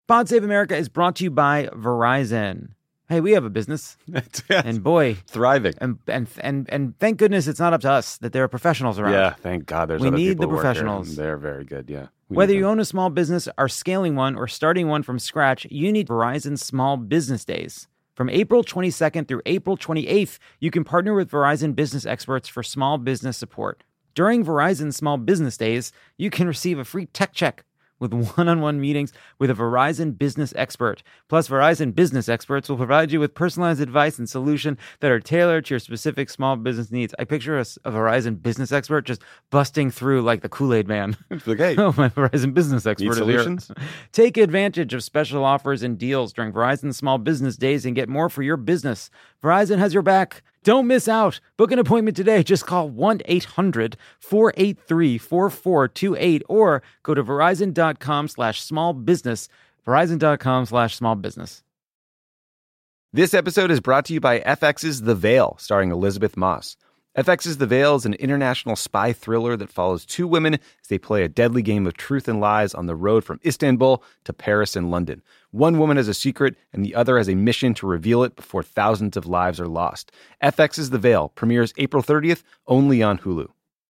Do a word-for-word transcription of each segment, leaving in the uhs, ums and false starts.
Pod Save America is brought to you by Verizon. Hey, we have a business, and boy, thriving. And and and and thank goodness it's not up to us that there are professionals around. Yeah, thank God. There's we other need people the who work professionals. here. They're very good. Yeah. We Whether you own a small business, are scaling one, or starting one from scratch, you need Verizon Small Business Days. From April twenty-second through April twenty-eighth, you can partner with Verizon business experts for small business support. During Verizon Small Business Days, you can receive a free tech check with one-on-one meetings with a Verizon business expert. Plus, Verizon business experts will provide you with personalized advice and solutions that are tailored to your specific small business needs. I picture a, a Verizon business expert just busting through like the Kool-Aid man. Like, hey, oh, my Verizon business expert need solutions? Is here. Take advantage of special offers and deals during Verizon Small Business Days and get more for your business. Verizon has your back. Don't miss out. Book an appointment today. Just call one eight hundred four eight three four four two eight or go to verizon.com slash small business. Verizon.com slash small business. This episode is brought to you by F X's The Veil, starring Elizabeth Moss. F X's The Veil is an international spy thriller that follows two women as they play a deadly game of truth and lies on the road from Istanbul to Paris and London. One woman has a secret, and the other has a mission to reveal it before thousands of lives are lost. F X's The Veil premieres April thirtieth, only on Hulu.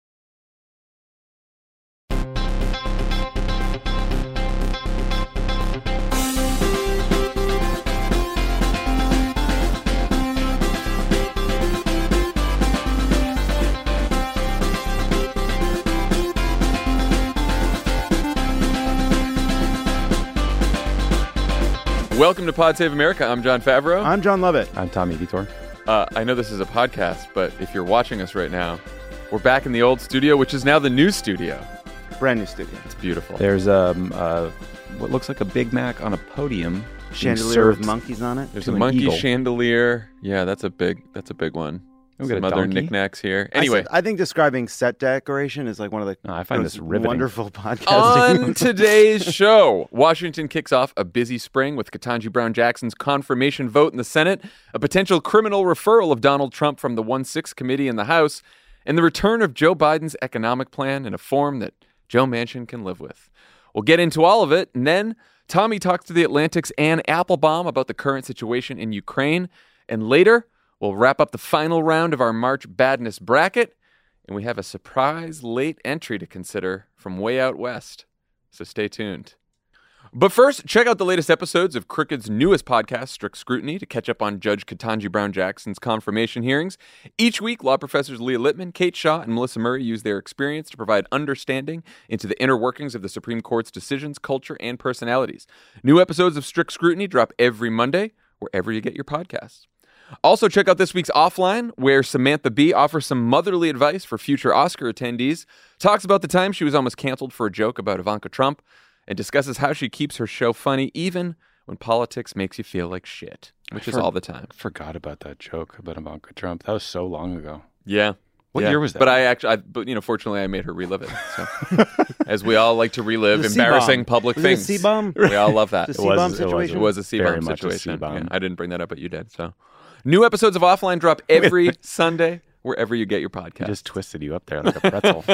Welcome to Pod Save America. I'm John Favreau. I'm John Lovett. I'm Tommy Vitor. Uh, I know this is a podcast, but if you're watching us right now, we're back in the old studio, which is now the new studio. Brand new studio. It's beautiful. There's um, uh, what looks like a Big Mac on a podium. Chandelier with monkeys on it. There's a monkey eagle. Chandelier. Yeah, that's a big. That's a big one. We Some got a other donkey. knickknacks here. Anyway, I, said, I think describing set decoration is like one of the no, I find most this riveting. wonderful podcasting. On today's show, Washington kicks off a busy spring with Ketanji Brown Jackson's confirmation vote in the Senate, a potential criminal referral of Donald Trump from the one six committee in the House, and the return of Joe Biden's economic plan in a form that Joe Manchin can live with. We'll get into all of it, and then Tommy talks to The Atlantic's Ann Applebaum about the current situation in Ukraine, and later we'll wrap up the final round of our March Badness bracket, and we have a surprise late entry to consider from way out west. So stay tuned. But first, check out the latest episodes of Crooked's newest podcast, Strict Scrutiny, to catch up on Judge Ketanji Brown Jackson's confirmation hearings. Each week, law professors Leah Littman, Kate Shaw, and Melissa Murray use their experience to provide understanding into the inner workings of the Supreme Court's decisions, culture, and personalities. New episodes of Strict Scrutiny drop every Monday, wherever you get your podcasts. Also, check out this week's Offline, where Samantha Bee offers some motherly advice for future Oscar attendees, talks about the time she was almost canceled for a joke about Ivanka Trump, and discusses how she keeps her show funny even when politics makes you feel like shit, which is For- all the time. Forgot about that joke about Ivanka Trump. That was so long ago. Yeah. What yeah. year was that? But I actually, I, but you know, fortunately, I made her relive it. So, as we all like to relive The C-bomb. embarrassing public Was it a things. C-bomb? We all love that. The It C-bomb was, situation? It was a Very C-bomb much a situation. C-bomb. Yeah, I didn't bring that up, but you did. So, new episodes of Offline drop every Sunday wherever you get your podcast. I just twisted you up there like a pretzel.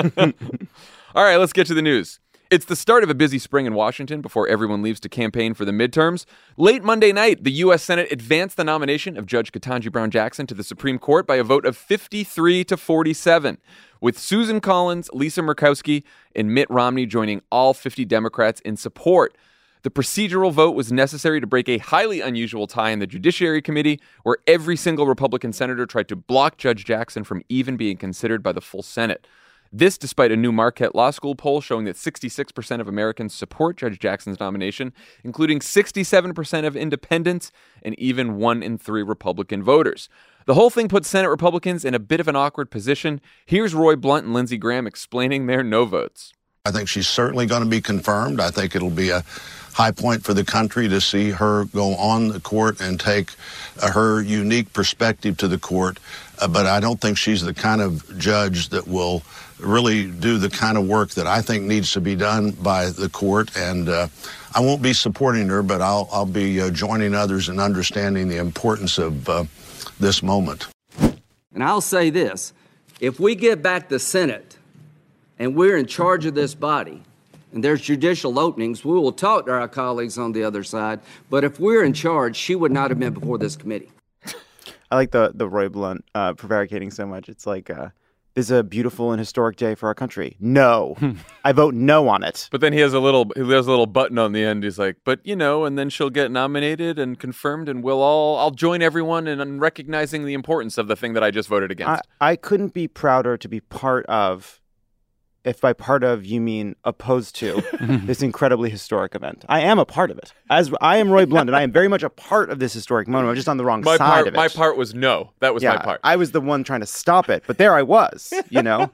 All right, let's get to the news. It's the start of a busy spring in Washington before everyone leaves to campaign for the midterms. Late Monday night, the U S Senate advanced the nomination of Judge Ketanji Brown Jackson to the Supreme Court by a vote of fifty-three to forty-seven, with Susan Collins, Lisa Murkowski, and Mitt Romney joining all fifty Democrats in support. The procedural vote was necessary to break a highly unusual tie in the Judiciary Committee, where every single Republican senator tried to block Judge Jackson from even being considered by the full Senate. This despite a new Marquette Law School poll showing that sixty-six percent of Americans support Judge Jackson's nomination, including sixty-seven percent of independents and even one in three Republican voters. The whole thing puts Senate Republicans in a bit of an awkward position. Here's Roy Blunt and Lindsey Graham explaining their no votes. I think she's certainly going to be confirmed. I think it'll be a high point for the country to see her go on the court and take uh, her unique perspective to the court. Uh, but I don't think she's the kind of judge that will really do the kind of work that I think needs to be done by the court. And uh, I won't be supporting her, but I'll, I'll be uh, joining others in understanding the importance of uh, this moment. And I'll say this, if we get back the Senate and we're in charge of this body, and there's judicial openings, we will talk to our colleagues on the other side. But if we're in charge, she would not have been before this committee. I like the the Roy Blunt uh, prevaricating so much. It's like, uh, this is a beautiful and historic day for our country. No, I vote no on it. But then he has a little he has a little button on the end. He's like, but you know, and then she'll get nominated and confirmed, and we'll all I'll join everyone in, in recognizing the importance of the thing that I just voted against. I, I couldn't be prouder to be part of, if by part of you mean opposed to, this incredibly historic event. I am a part of it. As I am Roy Blunt, and I am very much a part of this historic moment. I'm just on the wrong my side part, of it. My part was no. That was yeah, my part. I was the one trying to stop it, but there I was, you know,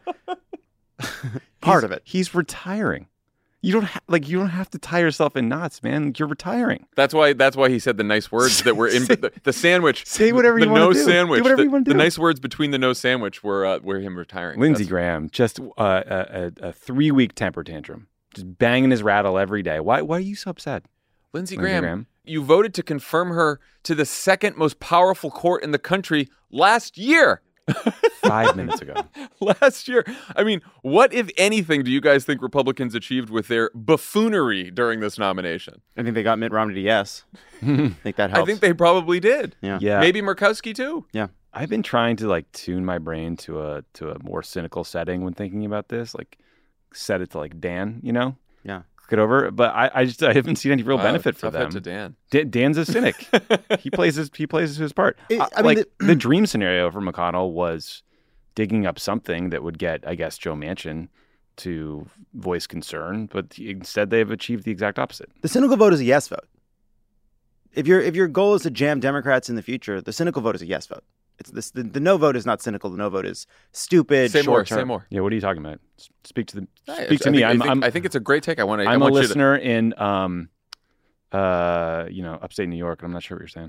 part He's- of it. He's retiring. You don't ha- like you don't have to tie yourself in knots, man. You're retiring. That's why. That's why he said the nice words that were in Say- the, the sandwich. say whatever the you wanna no do. Do sandwich. whatever the, you wanna the do. nice words between the no sandwich were uh, were him retiring. Lindsey That's- Graham, just uh, a, a, a three week temper tantrum, just banging his rattle every day. Why? Why are you so upset? Lindsey Lindsey Graham, Graham. you voted to confirm her to the second most powerful court in the country last year. Five minutes ago. Last year. I mean, what, if anything, do you guys think Republicans achieved with their buffoonery during this nomination? I think they got Mitt Romney to yes. I think that helps. I think they probably did. Yeah. Yeah. Maybe Murkowski, too. Yeah. I've been trying to like tune my brain to a to a more cynical setting when thinking about this. Like, set it to like Dan, you know. Yeah. Get over, but I, I just I haven't seen any real Wow, benefit for tough head them. to Dan. Da- Dan's a cynic. he plays his he plays his part. It- Uh, I mean, like the, dream scenario for McConnell was digging up something that would get, I guess, Joe Manchin to voice concern, but instead they've achieved the exact opposite. The cynical vote is a yes vote. If your if your goal is to jam Democrats in the future, the cynical vote is a yes vote. It's this the, the no vote is not cynical. The no vote is stupid. Say more. short term. Say more. Yeah, what are you talking about? S- Speak to the I- speak to I me. think- I I'm think, I'm, I think it's a great take. I want to. I'm I a want you to- listener in um uh you know upstate New York, and I'm not sure what you're saying.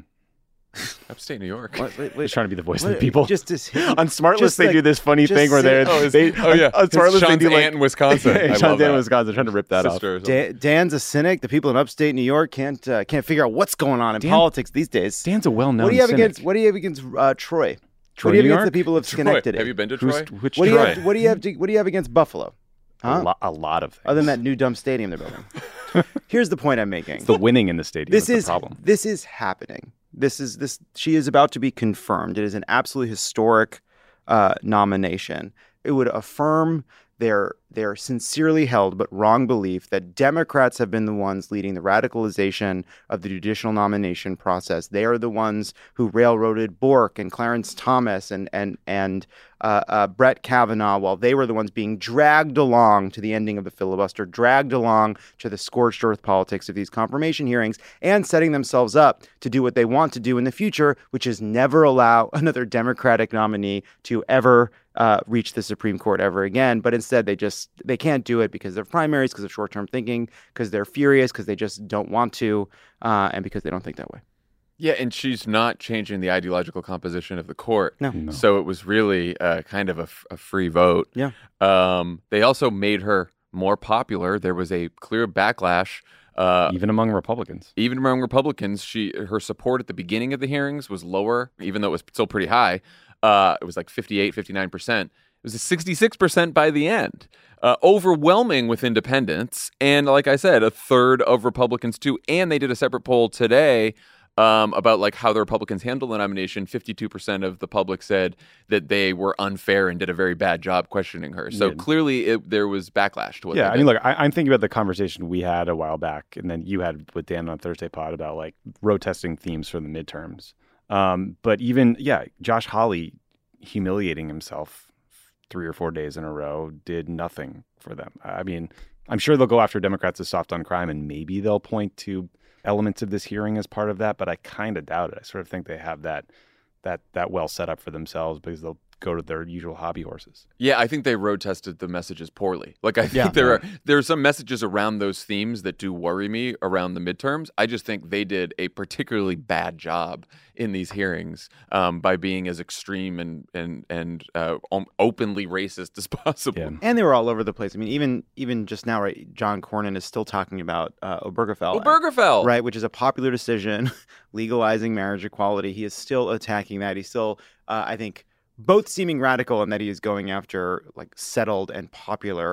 Upstate New York. What, wait, Just wait, trying to be the voice of what- the people. Just as on Smartless, just they like- do this funny just thing where say- they're Oh, his- they, oh, yeah. on, on Smartless they Sean's do like aunt in Wisconsin. I Sean's love aunt in that. Wisconsin, trying to rip that off. Sister or something. Dan, Dan's a cynic. The people in upstate New York can't uh, can't figure out what's going on in Dan- politics these days. Dan's a well-known what do you have cynic. against What do you have against uh, Troy? Troy, what do you New have against York? the people of Troy. Schenectady? Have you been to Who's, Troy? which What do you Troy? have? What do you have? To, what do you have against Buffalo? A, Huh? lo- a lot of things. Other than that new dumb stadium they're building. Here's the point I'm making. It's the winning in the stadium. this that's is the problem. this is happening. This is this. She is about to be confirmed. It is an absolutely historic uh, nomination. It would affirm their their sincerely held but wrong belief that Democrats have been the ones leading the radicalization of the judicial nomination process. They are the ones who railroaded Bork and Clarence Thomas and and and uh, uh, Brett Kavanaugh, while they were the ones being dragged along to the ending of the filibuster, dragged along to the scorched earth politics of these confirmation hearings, and setting themselves up to do what they want to do in the future, which is never allow another Democratic nominee to ever uh, reach the Supreme Court ever again. But instead, they just they can't do it because they're primaries, because of short-term thinking, because they're furious, because they just don't want to, uh, and because they don't think that way. Yeah, and she's not changing the ideological composition of the court. No. No. So it was really uh, kind of a, f- a free vote. Yeah. Um, they also made her more popular. There was a clear backlash. Uh, Even among Republicans. even among Republicans, she her support at the beginning of the hearings was lower, even though it was still pretty high. Uh, it was like fifty-eight, fifty-nine percent. It was a sixty-six percent by the end. Uh, overwhelming with independents. And like I said, a third of Republicans too. And they did a separate poll today um, about like how the Republicans handled the nomination. fifty-two percent of the public said that they were unfair and did a very bad job questioning her. So Yeah. clearly it, there was backlash to what Yeah, they I mean, did. look, I, I'm thinking about the conversation we had a while back, and then you had with Dan on Thursday Pod about like road testing themes for the midterms. Um, but even, yeah, Josh Hawley humiliating himself three or four days in a row did nothing for them. I mean, I'm sure they'll go after Democrats as soft on crime, and maybe they'll point to elements of this hearing as part of that, but I kind of doubt it. I sort of think they have that that that well set up for themselves because they'll go to their usual hobby horses. Yeah, I think they road tested the messages poorly. Like I think Yeah. there are there are some messages around those themes that do worry me around the midterms. I just think they did a particularly bad job in these hearings um, by being as extreme and and and uh, om- openly racist as possible. Yeah. And they were all over the place. I mean, even even just now, right? John Cornyn is still talking about uh, Obergefell. Obergefell, Right, which is a popular decision, legalizing marriage equality. He is still attacking that. He's still, uh, I think, both seeming radical in that he is going after like settled and popular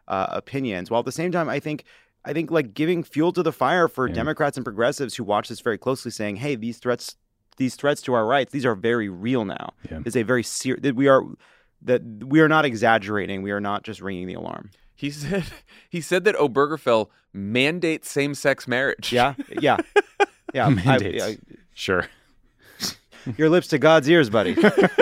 uh, opinions. While at the same time, I think I think like giving fuel to the fire for Yeah. Democrats and progressives who watch this very closely, saying, "Hey, these threats, these threats to our rights, these are very real now. Yeah. Is a very serious. That we are that we are not exaggerating. We are not just ringing the alarm." He said he said that Obergefell mandates same-sex marriage. Yeah, yeah, yeah. I- Mandates. I- Sure. your lips to God's ears, buddy.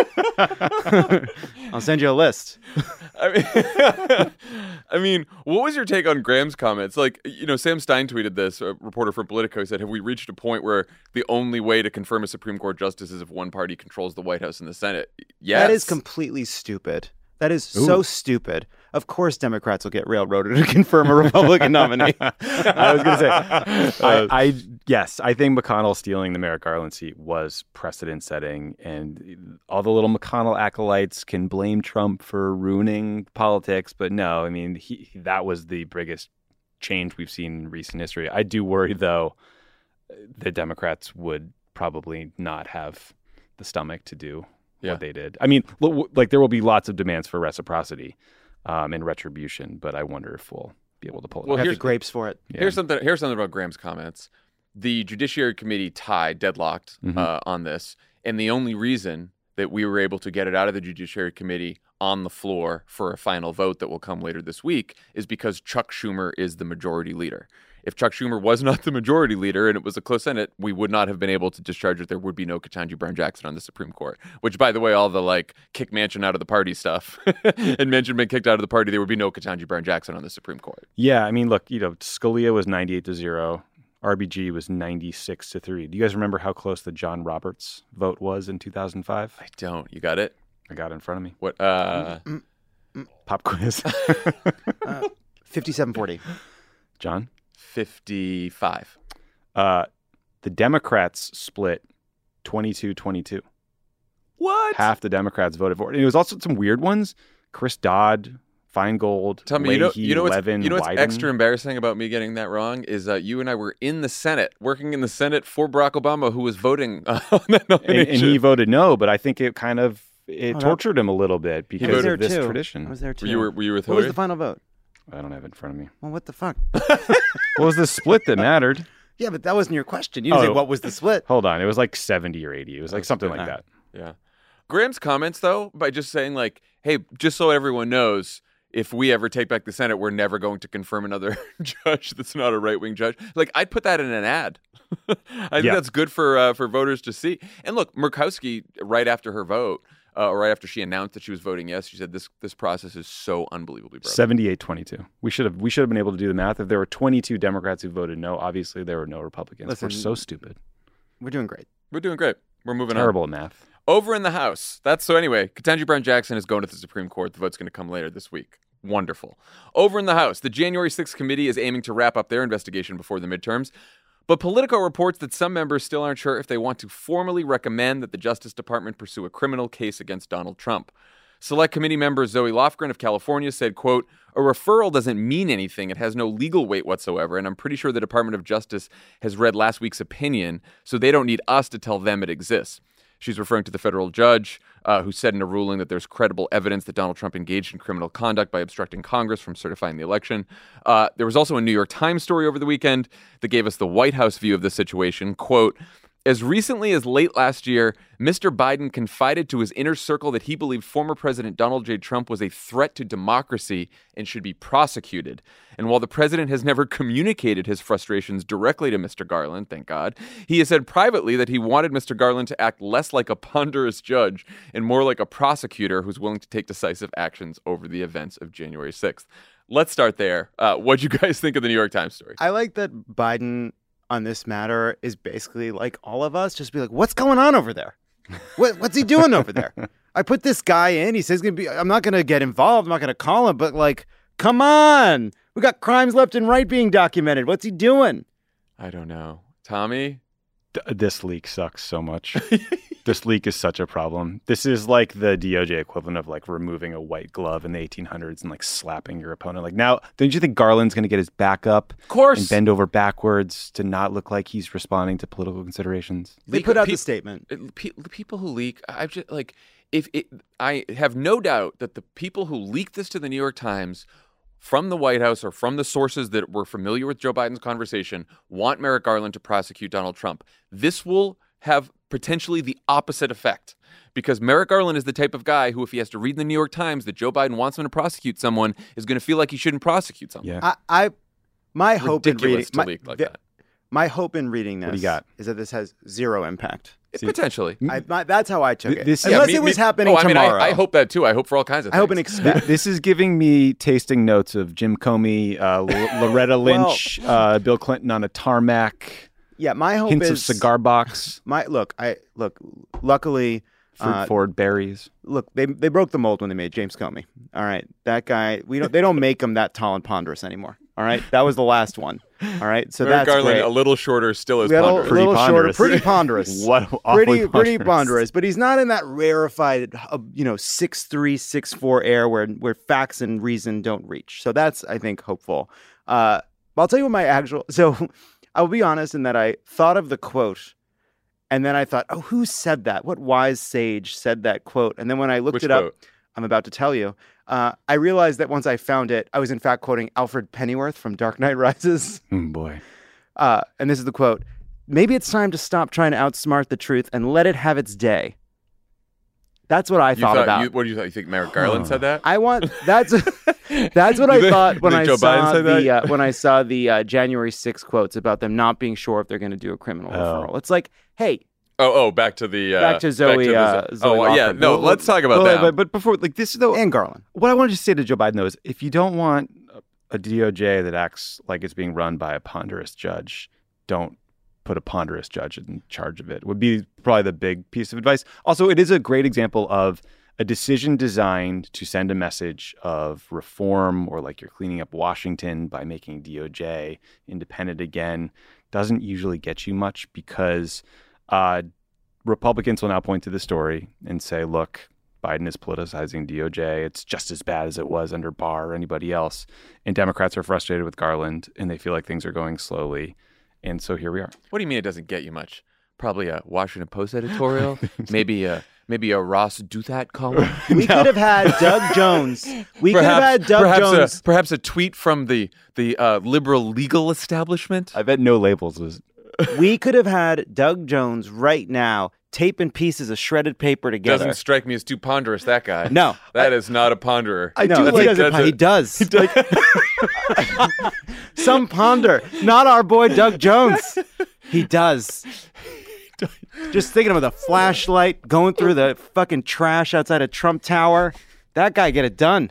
I'll send you a list. I mean, I mean, what was your take on Graham's comments? Like, you know, Sam Stein tweeted this, a reporter from Politico. He said, have we reached a point where the only way to confirm a Supreme Court justice is if one party controls the White House and the Senate? Yes. That is completely stupid. That is so stupid. Of course, Democrats will get railroaded to confirm a Republican nominee. I was going to say, I, I yes, I think McConnell stealing the Merrick Garland seat was precedent-setting, and all the little McConnell acolytes can blame Trump for ruining politics, but no, I mean, he, that was the biggest change we've seen in recent history. I do worry, though, that Democrats would probably not have the stomach to do Yeah. what they did. I mean, lo- like there will be lots of demands for reciprocity um, and retribution, but I wonder if we'll be able to pull it Well, off. Have the here's- grapes for it. Yeah. Here's something. Here's something about Graham's comments. The Judiciary Committee tied, deadlocked Mhm. uh, on this, and the only reason that we were able to get it out of the Judiciary Committee on the floor for a final vote that will come later this week is because Chuck Schumer is the majority leader. If Chuck Schumer was not the majority leader and it was a close Senate, we would not have been able to discharge it. There would be no Ketanji Brown Jackson on the Supreme Court, which, by the way, all the like kick Manchin out of the party stuff and Manchin been kicked out of the party, there would be no Ketanji Brown Jackson on the Supreme Court. Yeah, I mean, look, you know, Scalia was ninety-eight to zero. R B G was ninety-six to three. Do you guys remember how close the John Roberts vote was in two thousand five? I don't. You got it? I got it in front of me. What? Uh, Pop quiz. Uh, fifty-seven forty. John? fifty-five. Uh, the Democrats split twenty-two twenty-two. What? Half the Democrats voted for it. And it was also some weird ones. Chris Dodd, Feingold, Tell me, you know, Leahy, you know what's, Levin, you know what's Wyden. extra embarrassing about me getting that wrong is uh, you and I were in the Senate, working in the Senate for Barack Obama, who was voting uh, on that and, nomination. and he voted no, but I think it kind of it Oh, that- tortured him a little bit because voted- of this too. tradition. I was there too. Were you were, were you with what was Hillary? the final vote? I don't have it in front of me. Well, what the fuck? What was the split that mattered? Yeah, but that wasn't your question. You didn't say Oh. what was the split. Hold on. It was like seventy or eighty. It was like something like that. Yeah. Graham's comments, though, by just saying, like, hey, just so everyone knows, if we ever take back the Senate, we're never going to confirm another judge that's not a right-wing judge. Like, I'd put that in an ad. I think Yeah. that's good for uh, for voters to see. And look, Murkowski, right after her vote, uh, or right after she announced that she was voting yes, she said this this process is so unbelievably broken. seventy-eight twenty-two. We should have we should have been able to do the math. If there were twenty-two Democrats who voted no, obviously there were no Republicans. Listen, We're so stupid. We're doing great. We're doing great. We're moving on. Terrible at math. Over in the House. That's so anyway, Ketanji Brown Jackson is going to the Supreme Court. The vote's going to come later this week. Wonderful. Over in the House, the January sixth committee is aiming to wrap up their investigation before the midterms. But Politico reports that some members still aren't sure if they want to formally recommend that the Justice Department pursue a criminal case against Donald Trump. Select Committee member Zoe Lofgren of California said, quote, a referral doesn't mean anything. It has no legal weight whatsoever. And I'm pretty sure the Department of Justice has read last week's opinion, so they don't need us to tell them it exists. She's referring to the federal judge uh, who said in a ruling that there's credible evidence that Donald Trump engaged in criminal conduct by obstructing Congress from certifying the election. Uh, there was also a New York Times story over the weekend that gave us the White House view of the situation. Quote, as recently as late last year, Mister Biden confided to his inner circle that he believed former President Donald J. Trump was a threat to democracy and should be prosecuted. And while the president has never communicated his frustrations directly to Mister Garland, thank God, he has said privately that he wanted Mister Garland to act less like a ponderous judge and more like a prosecutor who's willing to take decisive actions over the events of January sixth. Let's start there. Uh, what'd you guys think of the New York Times story? I like that Biden on this matter is basically like all of us, just be like, what's going on over there? What, what's he doing over there? I put this guy in. He says he's gonna be. I'm not gonna get involved. I'm not gonna call him. But like, come on, we got crimes left and right being documented. What's he doing? I don't know. Tommy? Th- this leak sucks so much. This leak is such a problem. This is like the D O J equivalent of like removing a white glove in the eighteen hundreds and like slapping your opponent. Like now, don't you think Garland's going to get his back up Of course. and bend over backwards to not look like he's responding to political considerations? They Leak- put out pe- the statement. it- pe- the people who leak, I just like if it, I have no doubt that the people who leaked this to the New York Times from the White House or from the sources that were familiar with Joe Biden's conversation want Merrick Garland to prosecute Donald Trump. This will have potentially the opposite effect, because Merrick Garland is the type of guy who, if he has to read in the New York Times that Joe Biden wants him to prosecute someone, is going to feel like he shouldn't prosecute someone. Yeah. I, I my hope in reading Ridiculous to my, leak like the- that. my hope in reading this What do you got? is that this has zero impact. It- potentially. I, my, that's how I took Th- it. this- Unless Yeah, me- it was me- happening oh, I mean, tomorrow. I, I hope that too. I hope for all kinds of I things. hope and expect. This is giving me tasting notes of Jim Comey, uh, L- Loretta Lynch, uh, Bill Clinton on a tarmac, Yeah, my hope hints is of cigar box, My look, I look. Luckily, fruit uh, forward berries. look, they they broke the mold when they made James Comey. All right, that guy. We don't. They don't make him that tall and ponderous anymore. All right, that was the last one. All right, so Merrick that's Garland, great. a little shorter, still is We got a ponderous. little Pretty shorter, ponderous. pretty ponderous. What awfully pretty pretty ponderous. ponderous, but he's not in that rarefied, uh, you know, six three, six four air where where facts and reason don't reach. So that's, I think, hopeful. Uh, I'll tell you what my actual. So I'll be honest in that I thought of the quote, and then I thought, oh, who said that? What wise sage said that quote? And then when I looked Which it up, quote? I'm about to tell you. Uh, I realized that once I found it, I was in fact quoting Alfred Pennyworth from Dark Knight Rises. Mm, boy. Uh, and this is the quote: "Maybe it's time to stop trying to outsmart the truth and let it have its day." That's what I You thought, thought- about. you- what do you thought? You think Merrick Garland said that? I want that's that's what You I think- thought when you I think Joe Biden saw said the that? uh, when I saw the uh, January sixth quotes about them not being sure if they're going to do a criminal Oh. referral. It's like, hey, Oh, oh, back to the uh, Back to Zoe, the- uh, Zoe oh, yeah. Lawford. No, Well, let's talk about Well, that. but, but before, like this, though, and Garland. what I wanted to say to Joe Biden though is, if you don't want a D O J that acts like it's being run by a ponderous judge, don't put a ponderous judge in charge of it. Would be probably the big piece of advice. Also, it is a great example of a decision designed to send a message of reform, or like you're cleaning up Washington by making D O J independent again. Doesn't usually get you much, because uh, Republicans will now point to the story and say, look, Biden is politicizing D O J. It's just as bad as it was under Barr or anybody else. And Democrats are frustrated with Garland, and they feel like things are going slowly. And so here we are. What do you mean it doesn't get you much? Probably a Washington Post editorial, maybe a maybe a Ross Douthat column. We could have had Doug Jones. We could have had Doug perhaps Jones. A, perhaps a tweet from the the uh, liberal legal establishment. I bet no labels was. We could have had Doug Jones right now taping pieces of shredded paper together. Doesn't strike me as too ponderous. That guy. No. that is not a ponderer. I do no, like- he doesn't. that's He a- does. Like, some ponder, not our boy Doug Jones. He does. Just thinking of the flashlight going through the fucking trash outside of Trump Tower. That guy get it done.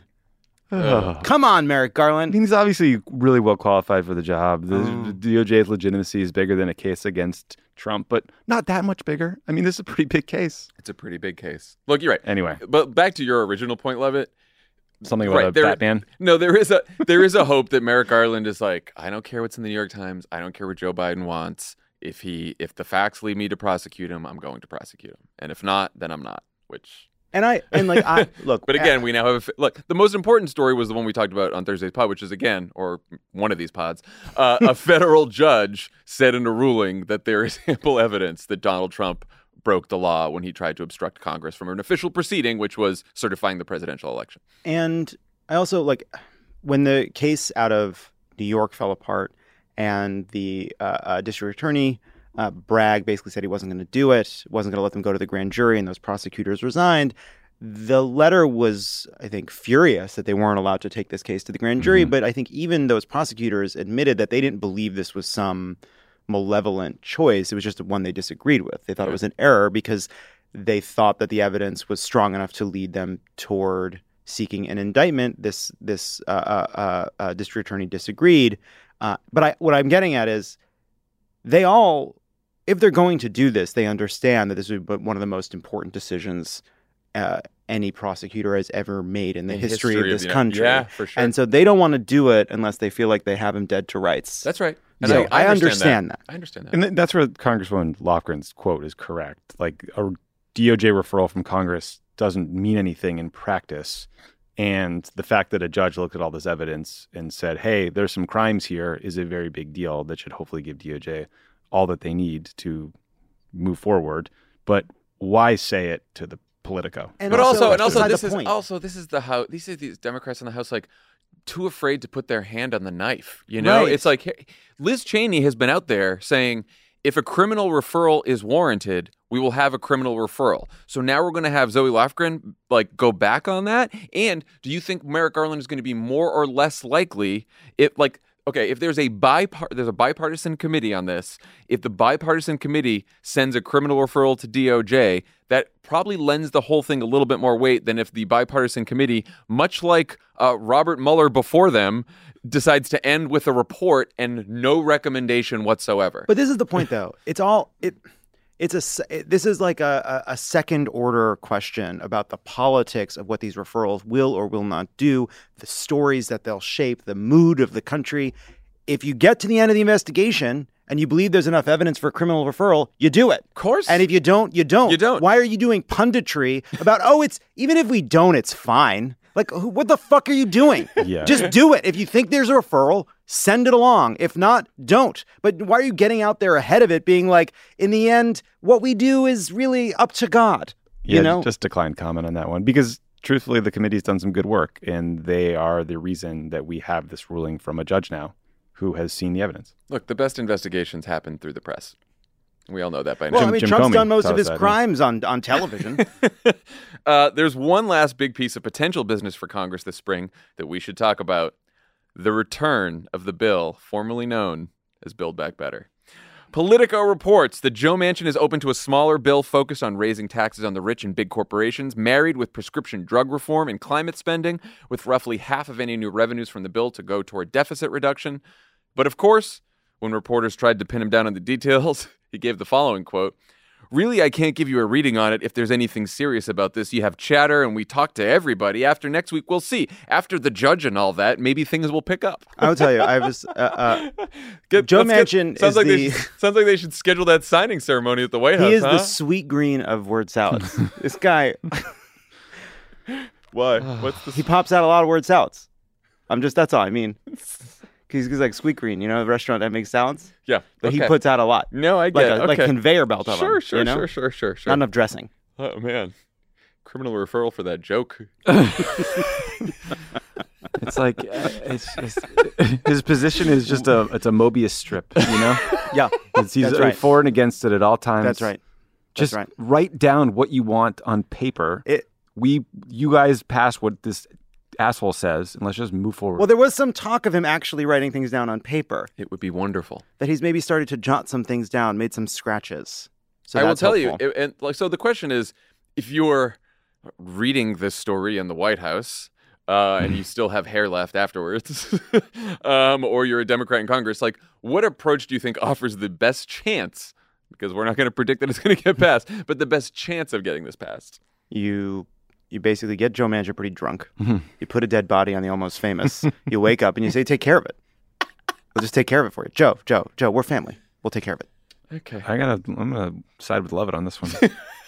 Ugh. Come on, Merrick I Garland. mean, he's obviously really well qualified for the job. The, Oh. the D O J's legitimacy is bigger than a case against Trump, but not that much bigger. I mean, this is a pretty big case. It's a pretty big case. Look, you're right. Anyway, But back to your original point, Levitt. something about Right, a there- Batman. No, there is a there is a hope that Merrick Garland is like, I don't care what's in the New York Times. I don't care what Joe Biden wants. If he if the facts lead me to prosecute him, I'm going to prosecute him. And if not, then I'm not. Which, And I and like I look. but again, we now have a, look. The most important story was the one we talked about on Thursday's pod, which is again, or one of these pods, uh, a federal judge said in a ruling that there is ample evidence that Donald Trump broke the law when he tried to obstruct Congress from an official proceeding, which was certifying the presidential election. And I also like when the case out of New York fell apart, and the uh, uh, district attorney uh, Bragg basically said he wasn't going to do it, wasn't going to let them go to the grand jury, and those prosecutors resigned. The letter was, I think, furious that they weren't allowed to take this case to the grand jury. Mm-hmm. But I think even those prosecutors admitted that they didn't believe this was some malevolent choice. It was just one they disagreed with. They thought Yeah. it was an error because they thought that the evidence was strong enough to lead them toward seeking an indictment. This this uh, uh, uh, uh, district attorney disagreed. Uh, but I, what I'm getting at is they all, if they're going to do this, they understand that this is one of the most important decisions uh, any prosecutor has ever made in the In history, history of of this the- country. yeah, for sure. And so they don't want to do it unless they feel like they have him dead to rights. That's right. And So I understand that. I understand that. And th- that's where Congresswoman Lofgren's quote is correct. Like, a D O J referral from Congress doesn't mean anything in practice. And the fact that a judge looked at all this evidence and said, hey, there's some crimes here, is a very big deal that should hopefully give D O J all that they need to move forward. But why say it to the Politico? And but also, and also, beside this the is point. also this is the house. These are these Democrats in the House. Like, too afraid to put their hand on the knife. You know, Right. it's like hey, Liz Cheney has been out there saying, if a criminal referral is warranted, we will have a criminal referral. So now we're going to have Zoe Lofgren like go back on that. And do you think Merrick Garland is going to be more or less likely if like, okay, if there's a bipart there's a bipartisan committee on this, if the bipartisan committee sends a criminal referral to D O J, that probably lends the whole thing a little bit more weight than if the bipartisan committee, much like uh, Robert Mueller before them, decides to end with a report and no recommendation whatsoever. But this is the point, though. It's all it. It's a. se- it- This is like a, a, a second order question about the politics of what these referrals will or will not do, the stories that they'll shape, the mood of the country. If you get to the end of the investigation and you believe there's enough evidence for a criminal referral, you do it. Of course. And if you don't, you don't. You don't. Why are you doing punditry about, oh, it's even if we don't, it's fine. Like, who- what the fuck are you doing? Yeah. Just do it. If you think there's a referral, send it along. If not, don't. But why are you getting out there ahead of it, being like, in the end, what we do is really up to God? Yeah, You know? just decline comment on that one because truthfully, the committee's done some good work, and they are the reason that we have this ruling from a judge now who has seen the evidence. Look, the best investigations happen through the press. We all know that by now. Well, Jim- I mean, Jim Trump's Comey done most taught of us his that, yeah. crimes on, on television. uh, there's one last big piece of potential business for Congress this spring that we should talk about. The return of the bill formerly known as Build Back Better. Politico reports that Joe Manchin is open to a smaller bill focused on raising taxes on the rich and big corporations, married with prescription drug reform and climate spending, with roughly half of any new revenues from the bill to go toward deficit reduction. But of course, when reporters tried to pin him down on the details, he gave the following quote: "Really, I can't give you a reading on it. If there's anything serious about this, you have chatter and we talk to everybody. After next week, we'll see. After the judge and all that, maybe things will pick up." I will tell you, I was. Uh, uh, Get- Joe let's get- Manchin sounds is like the- they should, sounds like they should schedule that signing ceremony at the White House. he is huh? the sweet green of word salads. This guy, Why? What's the he pops out a lot of word salads. I'm just, that's all I mean. He's, he's like sweet green, you know, the restaurant that makes salads. yeah? But okay. he puts out a lot. No, I Like get a it. like Okay. conveyor belt of Sure, them. sure, you know? sure, sure, sure, sure. Not enough dressing. Oh man, criminal referral for that joke. It's like uh, it's, it's, his position is just a it's a Mobius strip, you know. Yeah, It's, he's That's uh, right. for and against it at all times. that's right. Just right. write down what you want on paper. It, We, you guys pass what this asshole says, and let's just move forward. well, there was some talk of him actually writing things down on paper, It would be wonderful. that he's maybe started to jot some things down, made some scratches. So I will that's tell helpful. you, it- and like so. The question is, if you're reading this story in the White House uh, and you still have hair left afterwards, um, or you're a Democrat in Congress, like what approach do you think offers the best chance? Because we're not going to predict that it's going to get passed, but the best chance of getting this passed. you you basically get Joe Manchin pretty drunk. Mm-hmm. You put a dead body on the Almost Famous. You wake up and you say, "Take care of it. We'll just take care of it for you, Joe. Joe, Joe. We're family. We'll take care of it." Okay. I gotta, I'm gonna side with Levitt on this one.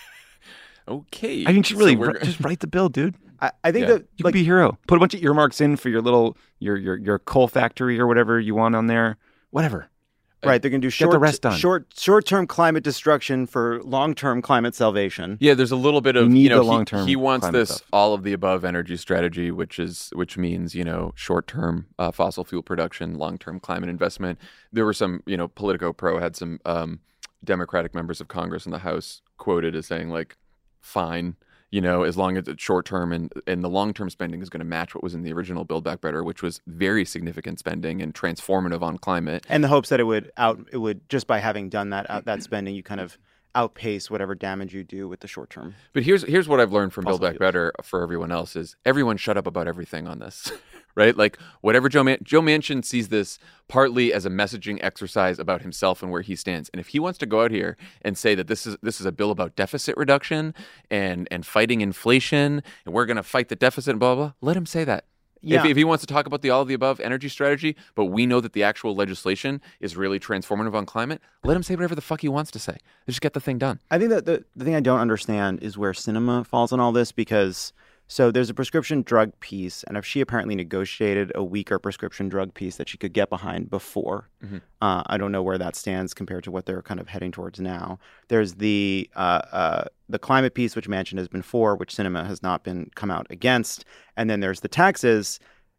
Okay. I mean, So really, we're- ri- just write the bill, dude. I, I think Yeah. that You like, can be a hero. Put a bunch of earmarks in for your little your your your coal factory or whatever you want on there. Whatever. right, they're going to do short, the rest done. short, short-term climate destruction for long-term climate salvation. Yeah, there's a little bit of We need you know the he- long-term he, wants climate this stuff. all of the above energy strategy, which is which means you know short-term uh, fossil fuel production, long-term climate investment. There were some you know Politico Pro had some um, Democratic members of Congress in the House quoted as saying like, fine. You know, as long as it's short term and, and the long term spending is going to match what was in the original Build Back Better, which was very significant spending and transformative on climate. And the hopes that it would out, it would just by having done that out, that spending, you kind of outpace whatever damage you do with the short-term. But here's here's what I've learned from Build Fossil Back fuels. Better for everyone else is everyone shut up about everything on this, right? Like whatever Joe Man- Joe Manchin sees this partly as a messaging exercise about himself and where he stands. And if he wants to go out here and say that this is this is a bill about deficit reduction and and fighting inflation and we're going to fight the deficit and blah blah, blah, let him say that. Yeah. If, if he wants to talk about the all of the above energy strategy, but we know that the actual legislation is really transformative on climate, let him say whatever the fuck he wants to say. Just get the thing done. I think that the, the thing I don't understand is where cinema falls on all this because so there's a prescription drug piece, and if she apparently negotiated a weaker prescription drug piece that she could get behind before, Mm-hmm. uh, I don't know where that stands compared to what they're kind of heading towards now. There's the uh, uh, the climate piece, which Manchin has been for, which cinema has not been come out against, and then there's the taxes.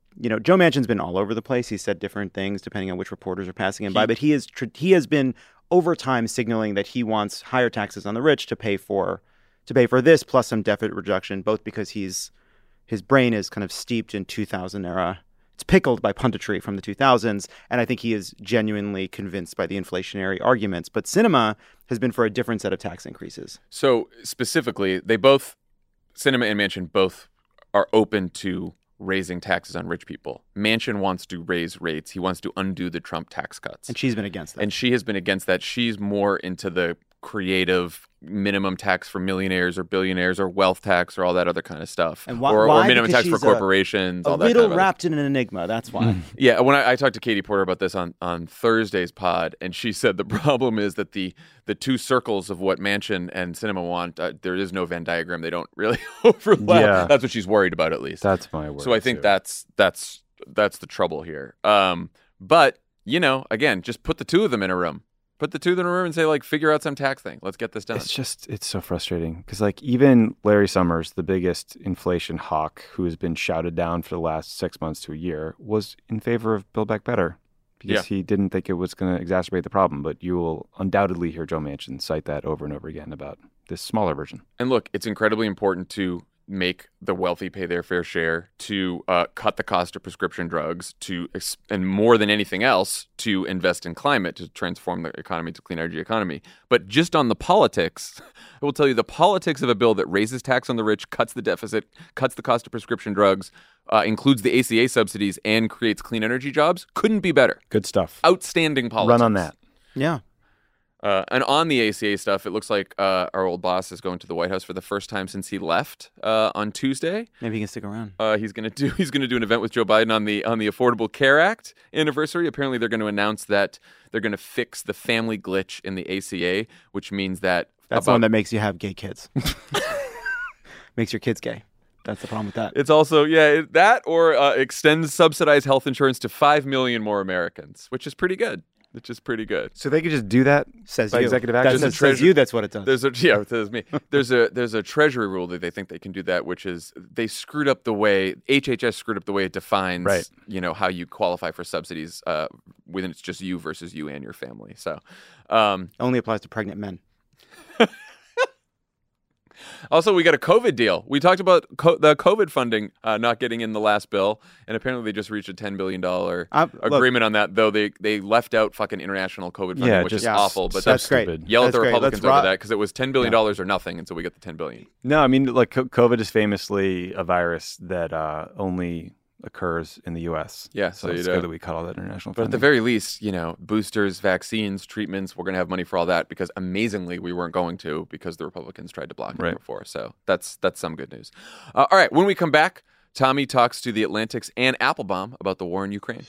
you know, Joe Manchin's been all over the place. He said different things depending on which reporters are passing him He- by. But he is tr- he has been over time signaling that he wants higher taxes on the rich to pay for to pay for this plus some deficit reduction, both because he's his brain is kind of steeped in two thousand era. It's pickled by punditry from the two thousands, and I think he is genuinely convinced by the inflationary arguments. But Sinema has been for a different set of tax increases. So specifically, they both, Sinema and Manchin, both are open to raising taxes on rich people. Manchin wants to raise rates. He wants to undo the Trump tax cuts. And she's been against that. And she has been against that. She's more into the creative minimum tax for millionaires or billionaires or wealth tax or all that other kind of stuff. And why- or, why? or minimum Because tax for she's a- corporations, a all that little kind of wrapped in an enigma. That's why. Yeah, when I, I talked to Katie Porter about this on, on Thursday's pod, and she said the problem is that the the two circles of what Manchin and Sinema want, uh, there is no Venn diagram. They don't really overlap. Yeah. That's what she's worried about, at least. That's my word. So I think too. that's that's that's the trouble here. Um, but you know, again, just put the two of them in a room. Put the two of them in a room and say, like, figure out some tax thing. Let's get this done. It's just, it's so frustrating because, like, even Larry Summers, the biggest inflation hawk who has been shouted down for the last six months to a year, was in favor of Build Back Better because Yeah. he didn't think it was going to exacerbate the problem. But you will undoubtedly hear Joe Manchin cite that over and over again about this smaller version. And look, it's incredibly important to make the wealthy pay their fair share, to uh, cut the cost of prescription drugs, to ex- and more than anything else, to invest in climate, to transform the economy to a clean energy economy. But just on the politics, I will tell you the politics of a bill that raises tax on the rich, cuts the deficit, cuts the cost of prescription drugs, uh, includes the A C A subsidies, and creates clean energy jobs couldn't be better. Good stuff. Outstanding politics. Run on that. Yeah. Uh, and on the A C A stuff, it looks like uh, our old boss is going to the White House for the first time since he left uh, on Tuesday. Maybe he can stick around. Uh, he's going to do he's going to do an event with Joe Biden on the on the Affordable Care Act anniversary. Apparently, they're going to announce that they're going to fix the family glitch in the A C A, which means that That's about, the one that makes you have gay kids. Makes your kids gay. That's the problem with that. it's also yeah it, that or uh, extends subsidized health insurance to five million more Americans, which is pretty good. Which is pretty good. So they could just do that Says by you. executive That action? says, Treasure- says you. That's what it does. There's a yeah, there's me. There's a there's a Treasury rule that they think they can do that, which is they screwed up the way H H S screwed up the way it defines, Right. you know, how you qualify for subsidies uh, when it's just you versus you and your family. So, um, Only applies to pregnant men. also we got a COVID deal. We talked about co- the COVID funding uh, not getting in the last bill, and apparently they just reached a ten billion dollar Uh, look- agreement on that. Though they they left out fucking international COVID funding, Yeah, which just is awful. But so that's great. stupid. yell at That's the great. Republicans Let's over ro- that because it was ten billion dollars or nothing, and so we get the ten billion. No, I mean, like, co- COVID is famously a virus that uh, only occurs in the U S. Yeah, so, so it's you'd, uh, good that we cut all that international But at the funding. very least, you know, boosters, vaccines, treatments, we're going to have money for all that because amazingly we weren't going to because the Republicans tried to block it Right. before. So that's that's some good news. Uh, all right, when we come back, Tommy talks to the Atlantic's Ann Applebaum about the war in Ukraine.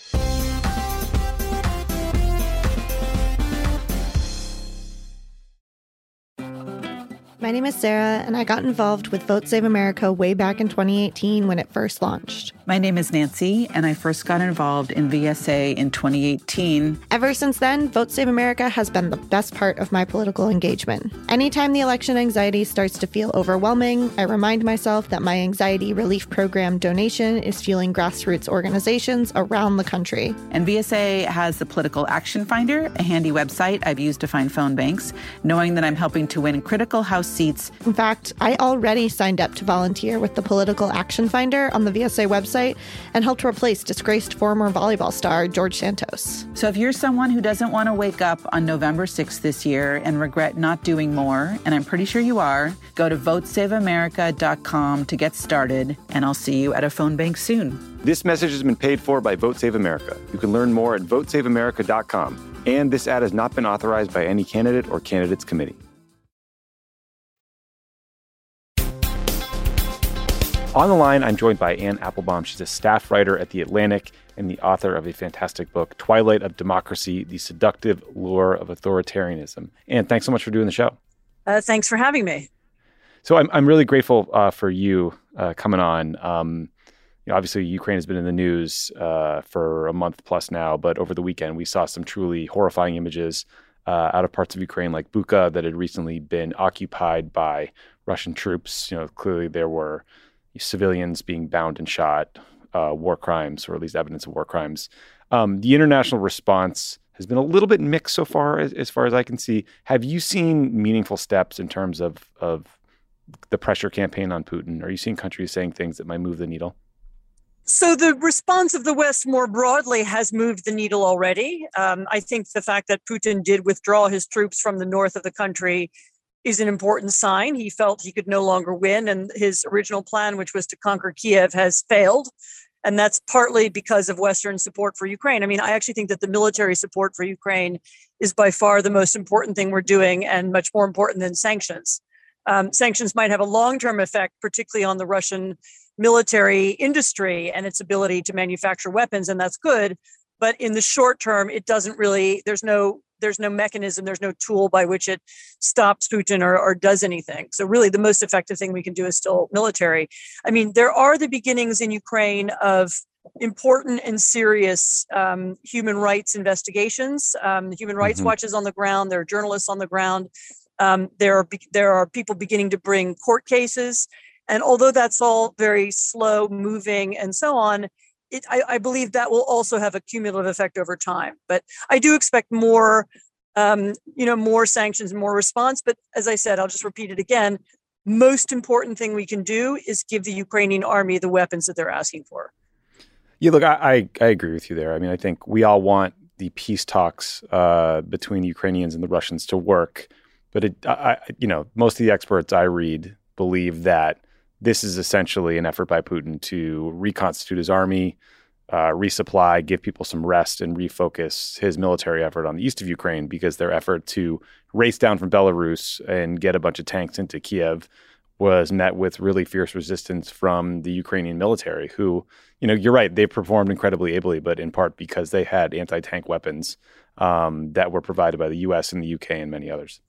My name is Sarah, and I got involved with Vote Save America way back in twenty eighteen when it first launched. My name is Nancy, and I first got involved in V S A in twenty eighteen. Ever since then, Vote Save America has been the best part of my political engagement. Anytime the election anxiety starts to feel overwhelming, I remind myself that my anxiety relief program donation is fueling grassroots organizations around the country. And V S A has the Political Action Finder, a handy website I've used to find phone banks, knowing that I'm helping to win critical House seats. In fact, I already signed up to volunteer with the Political Action Finder on the V S A website and helped replace disgraced former volleyball star George Santos. So if you're someone who doesn't want to wake up on November sixth this year and regret not doing more, and I'm pretty sure you are, go to vote save america dot com to get started, and I'll see you at a phone bank soon. This message has been paid for by Vote Save America. You can learn more at vote save america dot com. And this ad has not been authorized by any candidate or candidates committee. On the line, I'm joined by Ann Applebaum. She's a staff writer at The Atlantic and the author of a fantastic book, Twilight of Democracy, The Seductive Lure of Authoritarianism. Ann, thanks so much for doing the show. Uh, thanks for having me. So I'm I'm really grateful uh, for you uh, coming on. Um, you know, obviously, Ukraine has been in the news uh, for a month plus now, but over the weekend, we saw some truly horrifying images uh, out of parts of Ukraine like Bucha that had recently been occupied by Russian troops. You know, clearly there were civilians being bound and shot, uh, war crimes, or at least evidence of war crimes. Um, the international response has been a little bit mixed so far, as, as far as I can see. Have you seen meaningful steps in terms of of the pressure campaign on Putin? Are you seeing countries saying things that might move the needle? So the response of the West more broadly has moved the needle already. Um, I think the fact that Putin did withdraw his troops from the north of the country is an important sign. He felt he could no longer win, and his original plan, which was to conquer Kiev, has failed. And that's partly because of Western support for Ukraine. I mean, I actually think that the military support for Ukraine is by far the most important thing we're doing, and much more important than sanctions. Um, sanctions might have a long-term effect, particularly on the Russian military industry and its ability to manufacture weapons, and that's good. But in the short term, it doesn't really, there's no there's no mechanism, there's no tool by which it stops Putin or, or does anything. So really the most effective thing we can do is still military. I mean, there are the beginnings in Ukraine of important and serious um, human rights investigations. Um, Human Rights Mm-hmm. Watch is on the ground, there are journalists on the ground. Um, there are there are people beginning to bring court cases. And although that's all very slow moving and so on, It, I, I believe that will also have a cumulative effect over time. But I do expect more, um, you know, more sanctions, more response. But as I said, I'll just repeat it again. Most important thing we can do is give the Ukrainian army the weapons that they're asking for. Yeah, look, I, I, I agree with you there. I mean, I think we all want the peace talks uh, between the Ukrainians and the Russians to work. But, it, I, you know, most of the experts I read believe that this is essentially an effort by Putin to reconstitute his army, uh, resupply, give people some rest, and refocus his military effort on the east of Ukraine, because their effort to race down from Belarus and get a bunch of tanks into Kiev was met with really fierce resistance from the Ukrainian military, who, you know, you're right, they performed incredibly ably, but in part because they had anti-tank weapons um, that were provided by the U S and the U K and many others.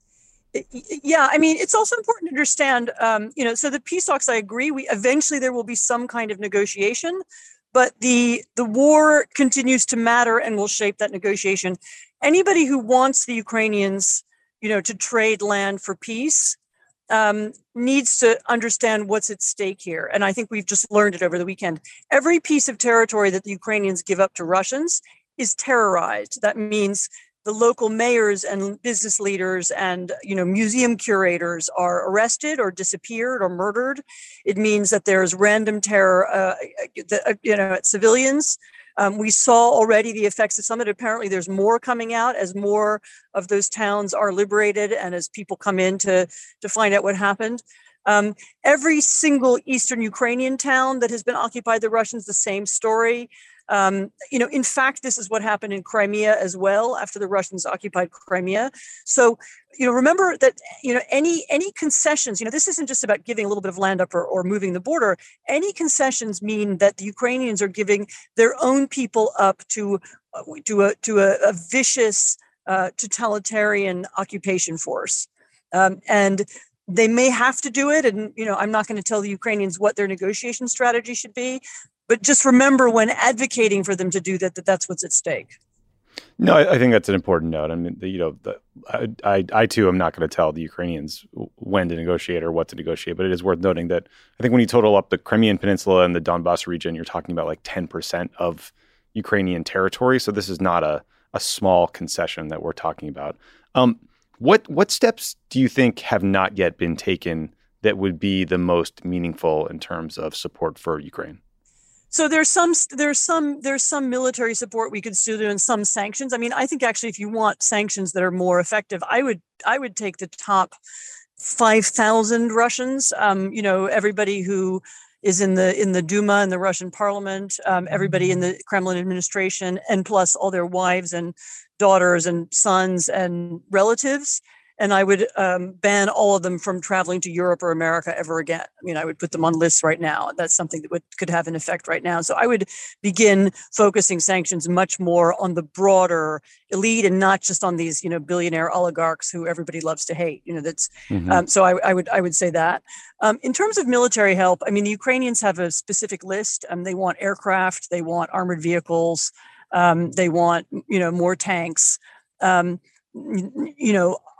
Yeah, I mean, it's also important to understand, um, you know, so the peace talks, I agree, we eventually there will be some kind of negotiation, but the the war continues to matter and will shape that negotiation. Anybody who wants the Ukrainians, you know, to trade land for peace um, needs to understand what's at stake here. And I think we've just learned it over the weekend. Every piece of territory that the Ukrainians give up to Russians is terrorized. That means the local mayors and business leaders and, you know, museum curators are arrested or disappeared or murdered. It means that there's random terror, uh, the, you know, at civilians. Um, we saw already the effects of some of it. Apparently, there's more coming out as more of those towns are liberated and as people come in to, to find out what happened. Um, every single Eastern Ukrainian town that has been occupied by the Russians, the same story. Um, you know, in fact, this is what happened in Crimea as well after the Russians occupied Crimea. So, you know, remember that, you know, any any concessions, you know, this isn't just about giving a little bit of land up or, or moving the border. Any concessions mean that the Ukrainians are giving their own people up to uh, to a to a, a vicious uh, totalitarian occupation force, um, and they may have to do it. And, you know, I'm not going to tell the Ukrainians what their negotiation strategy should be. But just remember, when advocating for them to do that, that that's what's at stake. No, I, I think that's an important note. I mean, the, you know, the, I, I, I too am not going to tell the Ukrainians when to negotiate or what to negotiate. But it is worth noting that I think when you total up the Crimean Peninsula and the Donbass region, you're talking about like ten percent of Ukrainian territory. So this is not a, a small concession that we're talking about. Um, what what steps do you think have not yet been taken that would be the most meaningful in terms of support for Ukraine? So there's some there's some there's some military support we could still do and some sanctions. I mean, I think actually if you want sanctions that are more effective, I would I would take the top five thousand Russians. Um, you know, everybody who is in the in the Duma and the Russian parliament, um, everybody in the Kremlin administration, and plus all their wives and daughters and sons and relatives. And I would um, ban all of them from traveling to Europe or America ever again. I mean, I would put them on lists right now. That's something that would could have an effect right now. So I would begin focusing sanctions much more on the broader elite and not just on these, you know, billionaire oligarchs who everybody loves to hate. You know, that's mm-hmm. um, so I, I would I would say that. Um, in terms of military help, I mean, the Ukrainians have a specific list. Um, they want aircraft, they want armored vehicles, um, they want, you know, more tanks. Um, you know,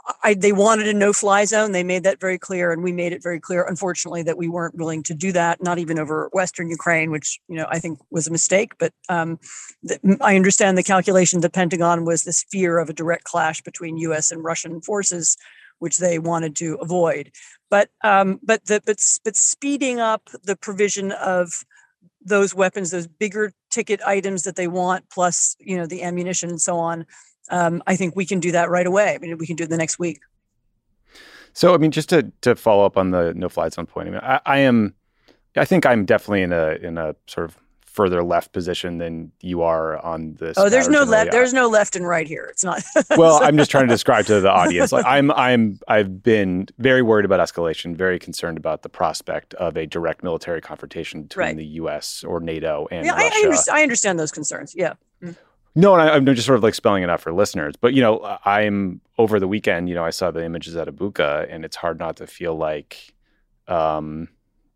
I, they wanted a no-fly zone. They made that very clear, and we made it very clear, unfortunately, that we weren't willing to do that, not even over Western Ukraine, which, you know, I think was a mistake. But um, the, I understand the calculation of the Pentagon was this fear of a direct clash between U S and Russian forces, which they wanted to avoid. But um, but the but but speeding up the provision of those weapons, those bigger ticket items that they want, plus, you know, the ammunition and so on. Um, I think we can do that right away. I mean, we can do it the next week. So, I mean, just to to follow up on the no-fly zone point, I mean, I, I am, I think I'm definitely in a in a sort of further left position than you are on this. Oh, there's no left. There's no left and right here. It's not. Well, I'm just trying to describe to the audience. Like, I'm, I'm, I've been very worried about escalation, very concerned about the prospect of a direct military confrontation between right. the U S or NATO and yeah, Russia. I, I, understand, I understand those concerns. Yeah. Mm. No, and I, I'm just sort of like spelling it out for listeners. But, you know, I'm over the weekend, you know, I saw the images at Abuka, and it's hard not to feel like um,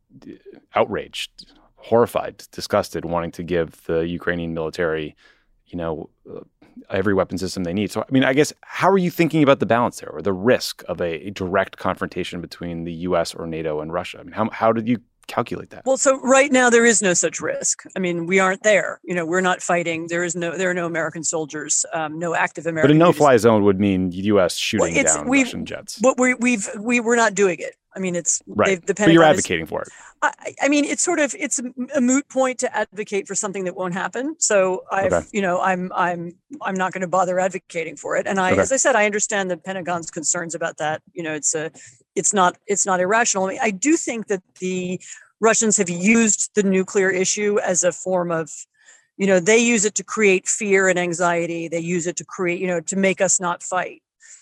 outraged, horrified, disgusted, wanting to give the Ukrainian military, you know, uh, every weapon system they need. So, I mean, I guess, how are you thinking about the balance there, or the risk of a, a direct confrontation between the U S or NATO and Russia? I mean, how how did you calculate that? Well, so right now there is no such risk. I mean, we aren't there. You know, we're not fighting. There is no, there are no American soldiers, um, no active American. But a no-fly zone would mean U S shooting well, down Russian jets. But we, we've we we're not doing it. I mean, it's right. The Pentagon but you're advocating is, for it. I, I mean, it's sort of it's a moot point to advocate for something that won't happen. So I've, okay. you know, I'm I'm I'm not going to bother advocating for it. And I, okay. as I said, I understand the Pentagon's concerns about that. You know, it's a, it's not it's not irrational. I mean, I do think that the Russians have used the nuclear issue as a form of, you know, they use it to create fear and anxiety. They use it to create, you know, to make us not fight.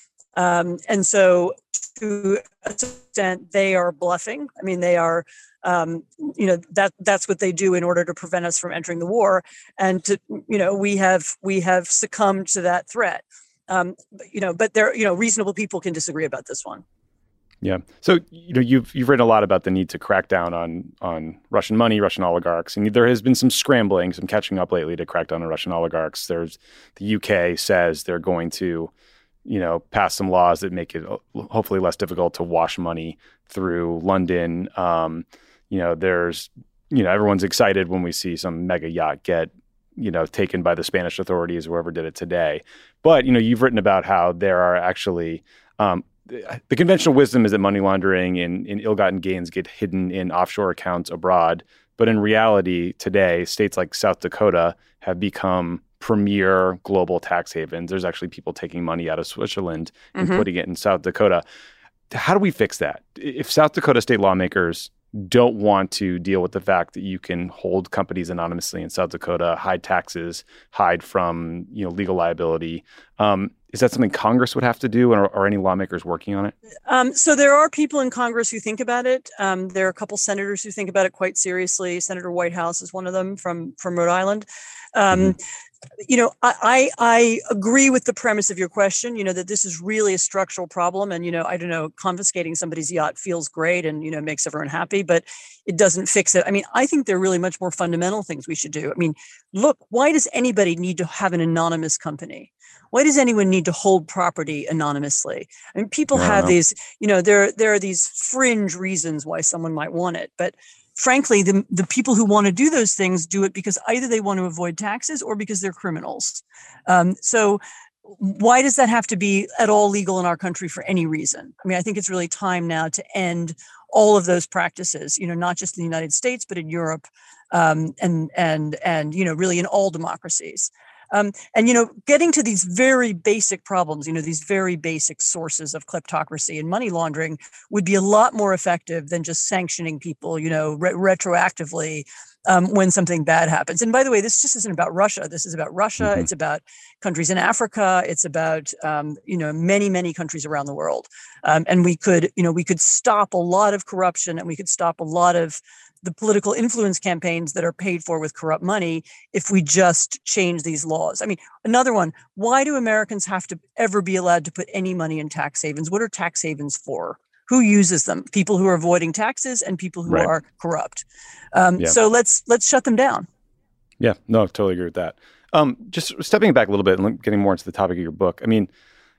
Um, and so to a extent, they are bluffing. I mean, they are, um, you know, that that's what they do in order to prevent us from entering the war. And to, you know, we have we have succumbed to that threat. Um, you know, but there, you know, reasonable people can disagree about this one. Yeah. So, you know, you've you've written a lot about the need to crack down on on Russian money, Russian oligarchs, and there has been some scrambling, some catching up lately to crack down on Russian oligarchs. There's the U K says they're going to, you know, pass some laws that make it hopefully less difficult to wash money through London. Um, you know, there's, you know, everyone's excited when we see some mega yacht get, you know, taken by the Spanish authorities, whoever did it today. But, you know, you've written about how there are actually um, the conventional wisdom is that money laundering and, and ill-gotten gains get hidden in offshore accounts abroad. But in reality, today, states like South Dakota have become premier global tax havens. There's actually people taking money out of Switzerland and mm-hmm. putting it in South Dakota. How do we fix that? If South Dakota state lawmakers don't want to deal with the fact that you can hold companies anonymously in South Dakota, hide taxes, hide from, you know, legal liability, um, is that something Congress would have to do, or are any lawmakers working on it? Um, so there are people in Congress who think about it. Um, there are a couple senators who think about it quite seriously. Senator Whitehouse is one of them from from Rhode Island. Um, mm-hmm. You know, I, I agree with the premise of your question, you know, that this is really a structural problem. And, you know, I don't know, confiscating somebody's yacht feels great and, you know, makes everyone happy, but it doesn't fix it. I mean, I think there are really much more fundamental things we should do. I mean, look, why does anybody need to have an anonymous company? Why does anyone need to hold property anonymously? I mean, people have know. these, you know, there, there are these fringe reasons why someone might want it, but frankly, the, the people who want to do those things do it because either they want to avoid taxes or because they're criminals. Um, so why does that have to be at all legal in our country for any reason? I mean, I think it's really time now to end all of those practices, you know, not just in the United States, but in Europe um, and, and, and, you know, really in all democracies. Um, and, you know, getting to these very basic problems, you know, these very basic sources of kleptocracy and money laundering would be a lot more effective than just sanctioning people, you know, re- retroactively um, when something bad happens. And by the way, this just isn't about Russia. This is about Russia. Mm-hmm. It's about countries in Africa. It's about, um, you know, many, many countries around the world. Um, and we could, you know, we could stop a lot of corruption and we could stop a lot of the political influence campaigns that are paid for with corrupt money if we just change these laws. I mean, another one, why do Americans have to ever be allowed to put any money in tax havens? What are tax havens for? Who uses them? People who are avoiding taxes and people who right. are corrupt. Um, yeah. So let's let's shut them down. Yeah, no, I totally agree with that. Um, just stepping back a little bit and getting more into the topic of your book. I mean,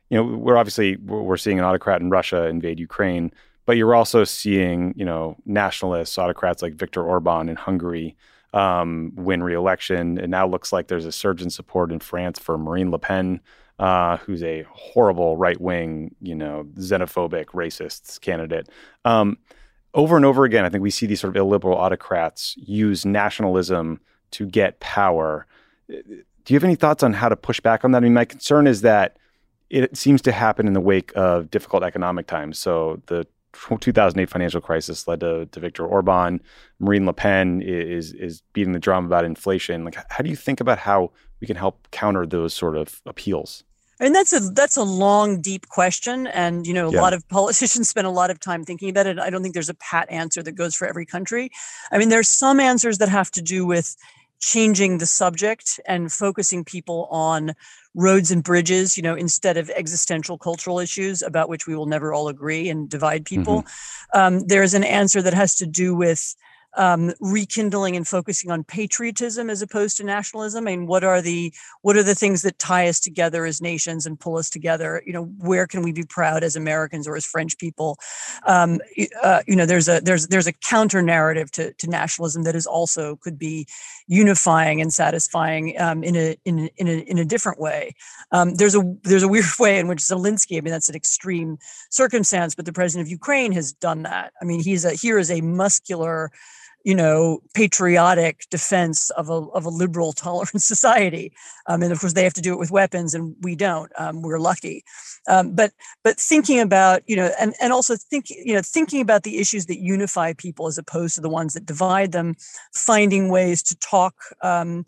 you know, we're obviously we're seeing an autocrat in Russia invade Ukraine, but you're also seeing, you know, nationalists, autocrats like Viktor Orban in Hungary um, win re-election. It now looks like there's a surge in support in France for Marine Le Pen, uh, who's a horrible right-wing, you know, xenophobic, racist candidate. Um, over and over again, I think we see these sort of illiberal autocrats use nationalism to get power. Do you have any thoughts on how to push back on that? I mean, my concern is that it seems to happen in the wake of difficult economic times. So the two thousand eight financial crisis led to, to Viktor Orban. Marine Le Pen is is beating the drum about inflation. Like, how do you think about how we can help counter those sort of appeals? And that's a that's a long, deep question. And, you know, a Yeah. lot of politicians spend a lot of time thinking about it. I don't think there's a pat answer that goes for every country. I mean, there's some answers that have to do with changing the subject and focusing people on roads and bridges, you know, instead of existential cultural issues about which we will never all agree and divide people. Um, there's an answer that has to do with um, rekindling and focusing on patriotism as opposed to nationalism. I mean, what are the what are the things that tie us together as nations and pull us together? You know, where can we be proud as Americans or as French people? Um, uh, you know, there's a there's there's a counter narrative to, to nationalism that is also could be unifying and satisfying um, in a in in a in a different way. Um, there's a there's a weird way in which Zelensky, I mean, that's an extreme circumstance, but the president of Ukraine has done that. I mean, he's a here is a muscular, you know, patriotic defense of a of a liberal, tolerant society. Um, and of course, they have to do it with weapons, and we don't. Um, we're lucky. Um, but but thinking about, you know, and, and also think, you know, thinking about the issues that unify people as opposed to the ones that divide them, finding ways to talk um,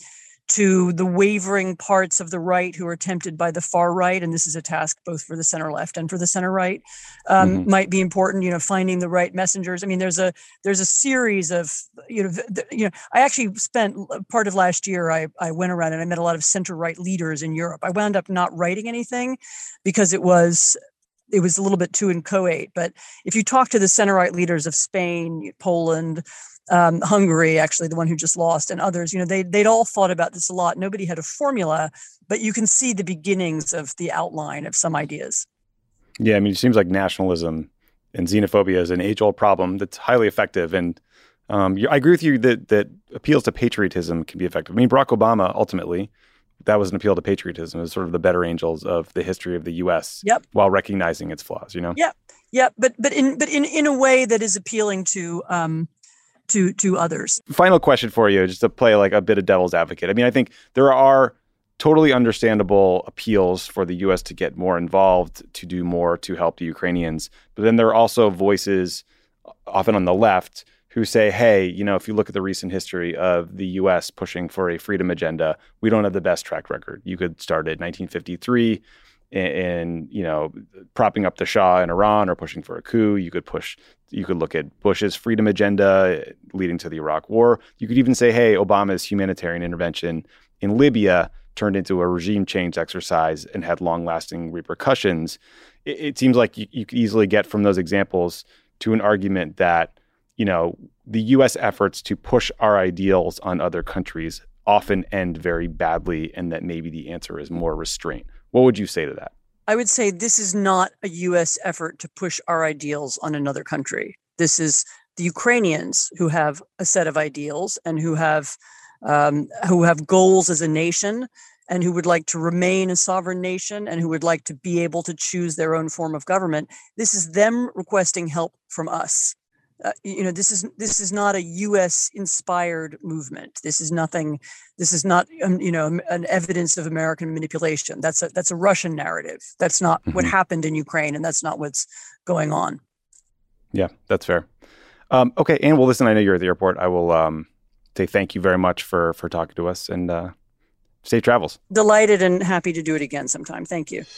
to the wavering parts of the right who are tempted by the far right, and this is a task both for the center left and for the center right, um, Mhm. might be important. You know, finding the right messengers. I mean, there's a there's a series of you know th- th- you know. I actually spent part of last year. I I went around and I met a lot of center right leaders in Europe. I wound up not writing anything because it was. It was a little bit too inchoate. But if you talk to the center right leaders of Spain, Poland, um, Hungary, actually the one who just lost, and others, you know, they they'd all thought about this a lot. Nobody had a formula, but you can see the beginnings of the outline of some ideas. Yeah, I mean, it seems like nationalism and xenophobia is an age-old problem that's highly effective. And um, you, I agree with you that that appeals to patriotism can be effective. I mean, Barack Obama, ultimately, that was an appeal to patriotism. It was sort of the better angels of the history of the U S Yep. while recognizing its flaws, you know? Yeah, yeah, but but in but in, in a way that is appealing to um to to others. Final question for you, just to play like a bit of devil's advocate. I mean, I think there are totally understandable appeals for the U S to get more involved, to do more to help the Ukrainians. But then there are also voices, often on the left, who say, hey, you know, if you look at the recent history of the U S pushing for a freedom agenda, we don't have the best track record. You could start at nineteen fifty-three and, you know, propping up the Shah in Iran or pushing for a coup. You could push, you could look at Bush's freedom agenda leading to the Iraq War. You could even say, hey, Obama's humanitarian intervention in Libya turned into a regime change exercise and had long-lasting repercussions. It, it seems like you, you could easily get from those examples to an argument that, you know, the U S efforts to push our ideals on other countries often end very badly, and that maybe the answer is more restraint. What would you say to that? I would say this is not a U S effort to push our ideals on another country. This is the Ukrainians who have a set of ideals and who have um, who have goals as a nation and who would like to remain a sovereign nation and who would like to be able to choose their own form of government. This is them requesting help from us. Uh, you know, this is this is not a U S inspired movement. This is nothing. This is not, um, you know, an evidence of American manipulation. That's a that's a Russian narrative. That's not Mm-hmm. what happened in Ukraine, and that's not what's going on. Yeah, that's fair. Um, okay, Anne, well, listen, I know you're at the airport. I will um, say thank you very much for for talking to us, and uh, safe travels. Delighted and happy to do it again sometime. Thank you.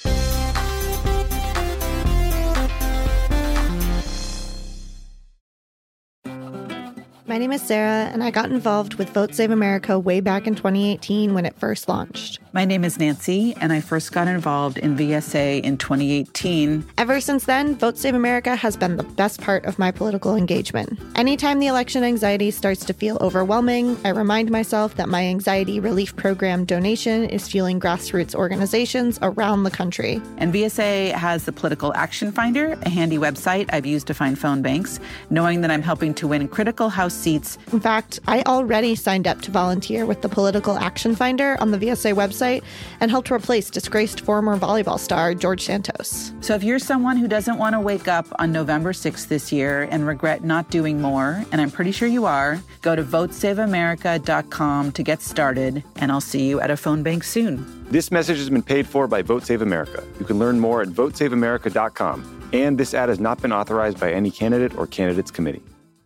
My name is Sarah, and I got involved with Vote Save America way back in twenty eighteen when it first launched. My name is Nancy, and I first got involved in V S A in twenty eighteen. Ever since then, Vote Save America has been the best part of my political engagement. Anytime the election anxiety starts to feel overwhelming, I remind myself that my anxiety relief program donation is fueling grassroots organizations around the country. And V S A has the Political Action Finder, a handy website I've used to find phone banks, knowing that I'm helping to win critical House seats. In fact, I already signed up to volunteer with the Political Action Finder on the V S A website and helped replace disgraced former volleyball star George Santos. So if you're someone who doesn't want to wake up on November sixth this year and regret not doing more, and I'm pretty sure you are, go to vote save america dot com to get started, and I'll see you at a phone bank soon. This message has been paid for by Vote Save America. You can learn more at vote save america dot com. And this ad has not been authorized by any candidate or candidates committee.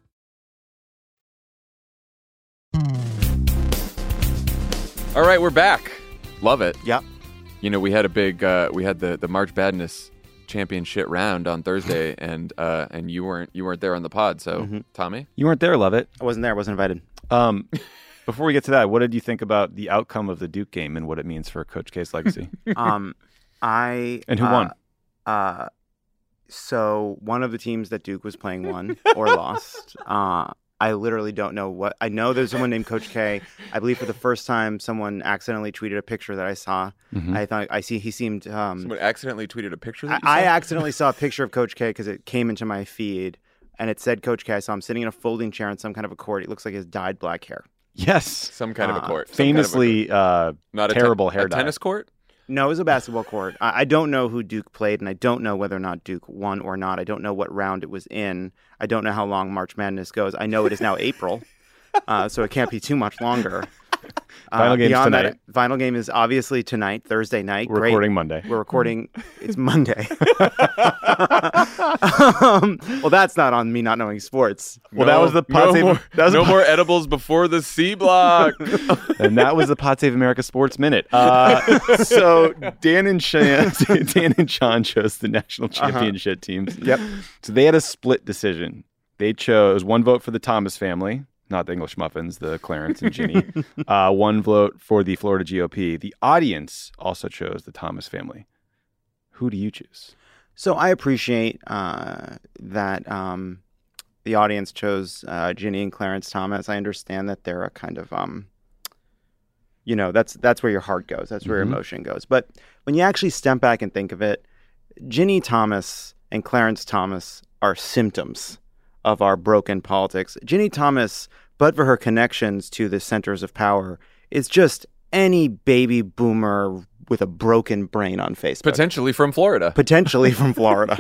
All right, we're back. Love it. Yeah. You know, we had a big, uh, we had the, the March Madness championship round on Thursday, and uh, and you weren't you weren't there on the pod. So, Mm-hmm. Tommy, You weren't there, love it. I wasn't there. I wasn't invited. Um, before we get to that, what did you think about the outcome of the Duke game and what it means for Coach K's legacy? Um, I And who uh, won? Uh, so one of the teams that Duke was playing won or lost. Uh, I literally don't know what. I know there's someone named Coach K. I believe for the first time, someone accidentally tweeted a picture that I saw. Mhm. I thought I see he seemed. Um, someone accidentally tweeted a picture. I, That you I saw? accidentally saw a picture of Coach K because it came into my feed and it said Coach K. I saw him sitting in a folding chair on some kind of a court. It looks like he has dyed black hair. Yes. Some kind of a Uh, court. Some kind of a Famously uh, court. Not a terrible ten- hair a dye. tennis court. No, it was a basketball court. I, I don't know who Duke played, and I don't know whether or not Duke won or not. I don't know what round it was in. I don't know how long March Madness goes. I know it is now April, uh, so it can't be too much longer. Final game's beyond tonight. That, final game is obviously tonight, Thursday night. We're Great. recording Monday. We're recording. It's Monday. um, well, that's not on me not knowing sports. Well, that was the Pod no Save- more, that was no the- more edibles before the C block. And that was the Pod Save America Sports Minute. Uh, so Dan and Sean, Dan and Sean chose the national championship teams. Yep. So they had a split decision. They chose one vote for the Thomas family, not the English Muffins, the Clarence and Ginny. uh, one vote for the Florida G O P. The audience also chose the Thomas family. Who do you choose? So I appreciate uh, that um, the audience chose uh, Ginny and Clarence Thomas. I understand that they're a kind of, um, you know, that's that's where your heart goes. That's where Mhm. your emotion goes. But when you actually step back and think of it, Ginny Thomas and Clarence Thomas are symptoms of our broken politics. Ginny Thomas, but for her connections to the centers of power, is just any baby boomer with a broken brain on Facebook. Potentially from Florida. Potentially from Florida.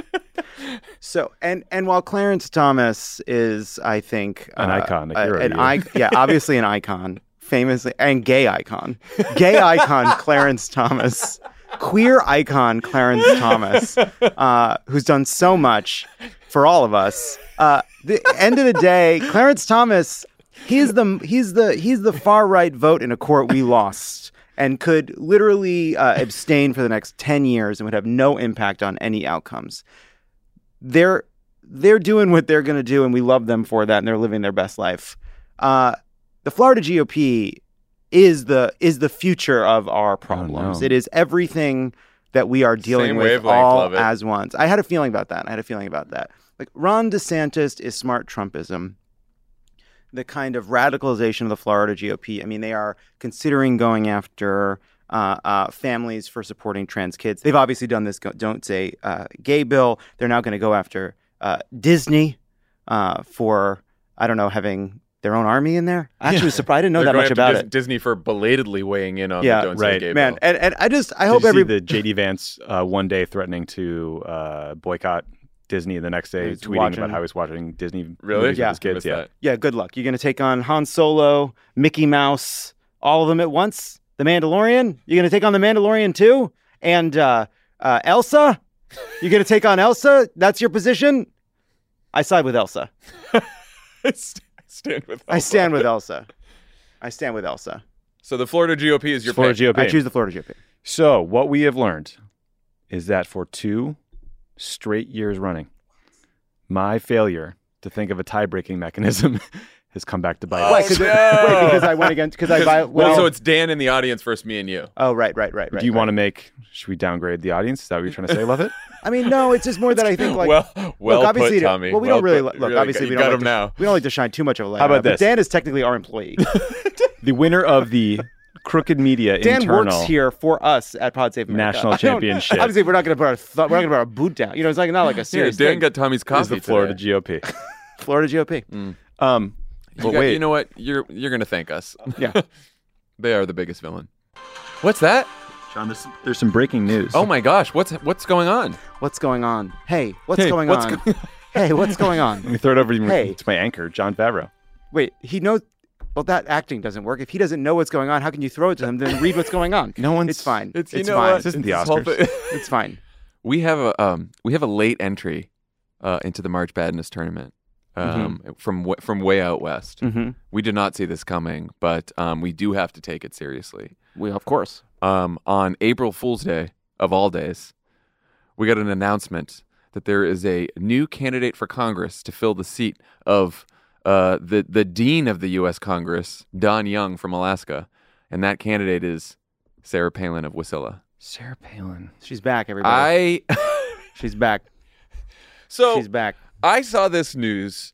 So, and and while Clarence Thomas is, I think, An uh, icon, a uh, hero to an you. icon, yeah, obviously an icon, famously, and gay icon, gay icon Clarence Thomas, queer icon Clarence Thomas, uh, who's done so much for all of us. Uh, the end of the day, Clarence Thomas, he's the he's the he's the far right vote in a court we lost, and could literally uh, abstain for the next ten years and would have no impact on any outcomes. They're they're doing what they're going to do, and we love them for that, and they're living their best life. Uh, the Florida G O P is the is the future of our problems. no. It is everything that we are dealing Same with wavelength, all love it. as once. I had a feeling about that. I had a feeling about that. Like Ron DeSantis is smart Trumpism. The kind of radicalization of the Florida G O P. I mean, they are considering going after uh, uh, families for supporting trans kids. They've obviously done this go- Don't Say uh, Gay bill. They're now going to go after uh, Disney uh, for, I don't know, having their own army in there. I actually was surprised. I didn't know They're that going much after about Dis- it. Disney for belatedly weighing in on Yeah, the Don't Say right. Gay Man, bill. and, and I just, I Did hope you every... see the J D Vance uh, one day threatening to uh, boycott Disney, and the next day He's tweeting watching- about how he's watching Disney Really? movies Yeah. with his kids. Missed Yeah. that. Yeah, good luck. You're going to take on Han Solo, Mickey Mouse, all of them at once? The Mandalorian? You're going to take on the Mandalorian too? And uh, uh, Elsa? You're going to take on Elsa? That's your position? I side with Elsa. I stand with. I stand with Elsa. I stand with Elsa. So the Florida G O P is your Florida pick. G O P. I choose the Florida G O P. So what we have learned is that for two straight years running, my failure to think of a tie-breaking mechanism has come back to bite Why? us. Cause it- wait, because I went against because I buy. Well, Well, so it's Dan in the audience versus me and you. oh right, right, right, right. Do you right. want to make? Should we downgrade the audience? Is that what you're trying to say, Lovett? I mean, no. It's just more that I think like. well, well look, obviously, put, Tommy. Well, we well don't really put. look. Really Obviously, got, we you don't got like him to, now. we don't like to shine too much of a light. How about on it, this? But Dan is technically our employee. The winner of the Crooked Media Dan internal works here for us at Pod Save America. National I don't- Championship. Obviously, we're not going to put our th- we're not going to put our boot down. You know, it's like not like a Yeah, serious Dan thing. got Tommy's is coffee the Florida today. G O P. Florida G O P. Um, You, but got- wait, you know what? You're you're gonna thank us. Yeah. They are the biggest villain. What's that? John, there's, there's some breaking news. Oh my gosh! What's what's going on? What's going on? Hey, what's Hey, going what's on? go- Hey, what's going on? Let me throw it over to, Hey. to my anchor, John Favreau. Wait, he knows. Well, that acting doesn't work. If he doesn't know what's going on, how can you throw it to him? Then read what's going on. No one's- It's fine. It's It's, you know fine. what? This isn't the This whole Oscars. thing- It's fine. we have a um we have a late entry uh, into the March Madness tournament um from w- from way out west. Mm-hmm. We did not see this coming, but um we do have to take it seriously. We of course. Um, on April Fool's Day of all days, we got an announcement that there is a new candidate for Congress to fill the seat of uh, the the dean of the U S Congress, Don Young from Alaska, and that candidate is Sarah Palin of Wasilla. Sarah Palin. She's back, everybody. I She's back. so She's back. I saw this news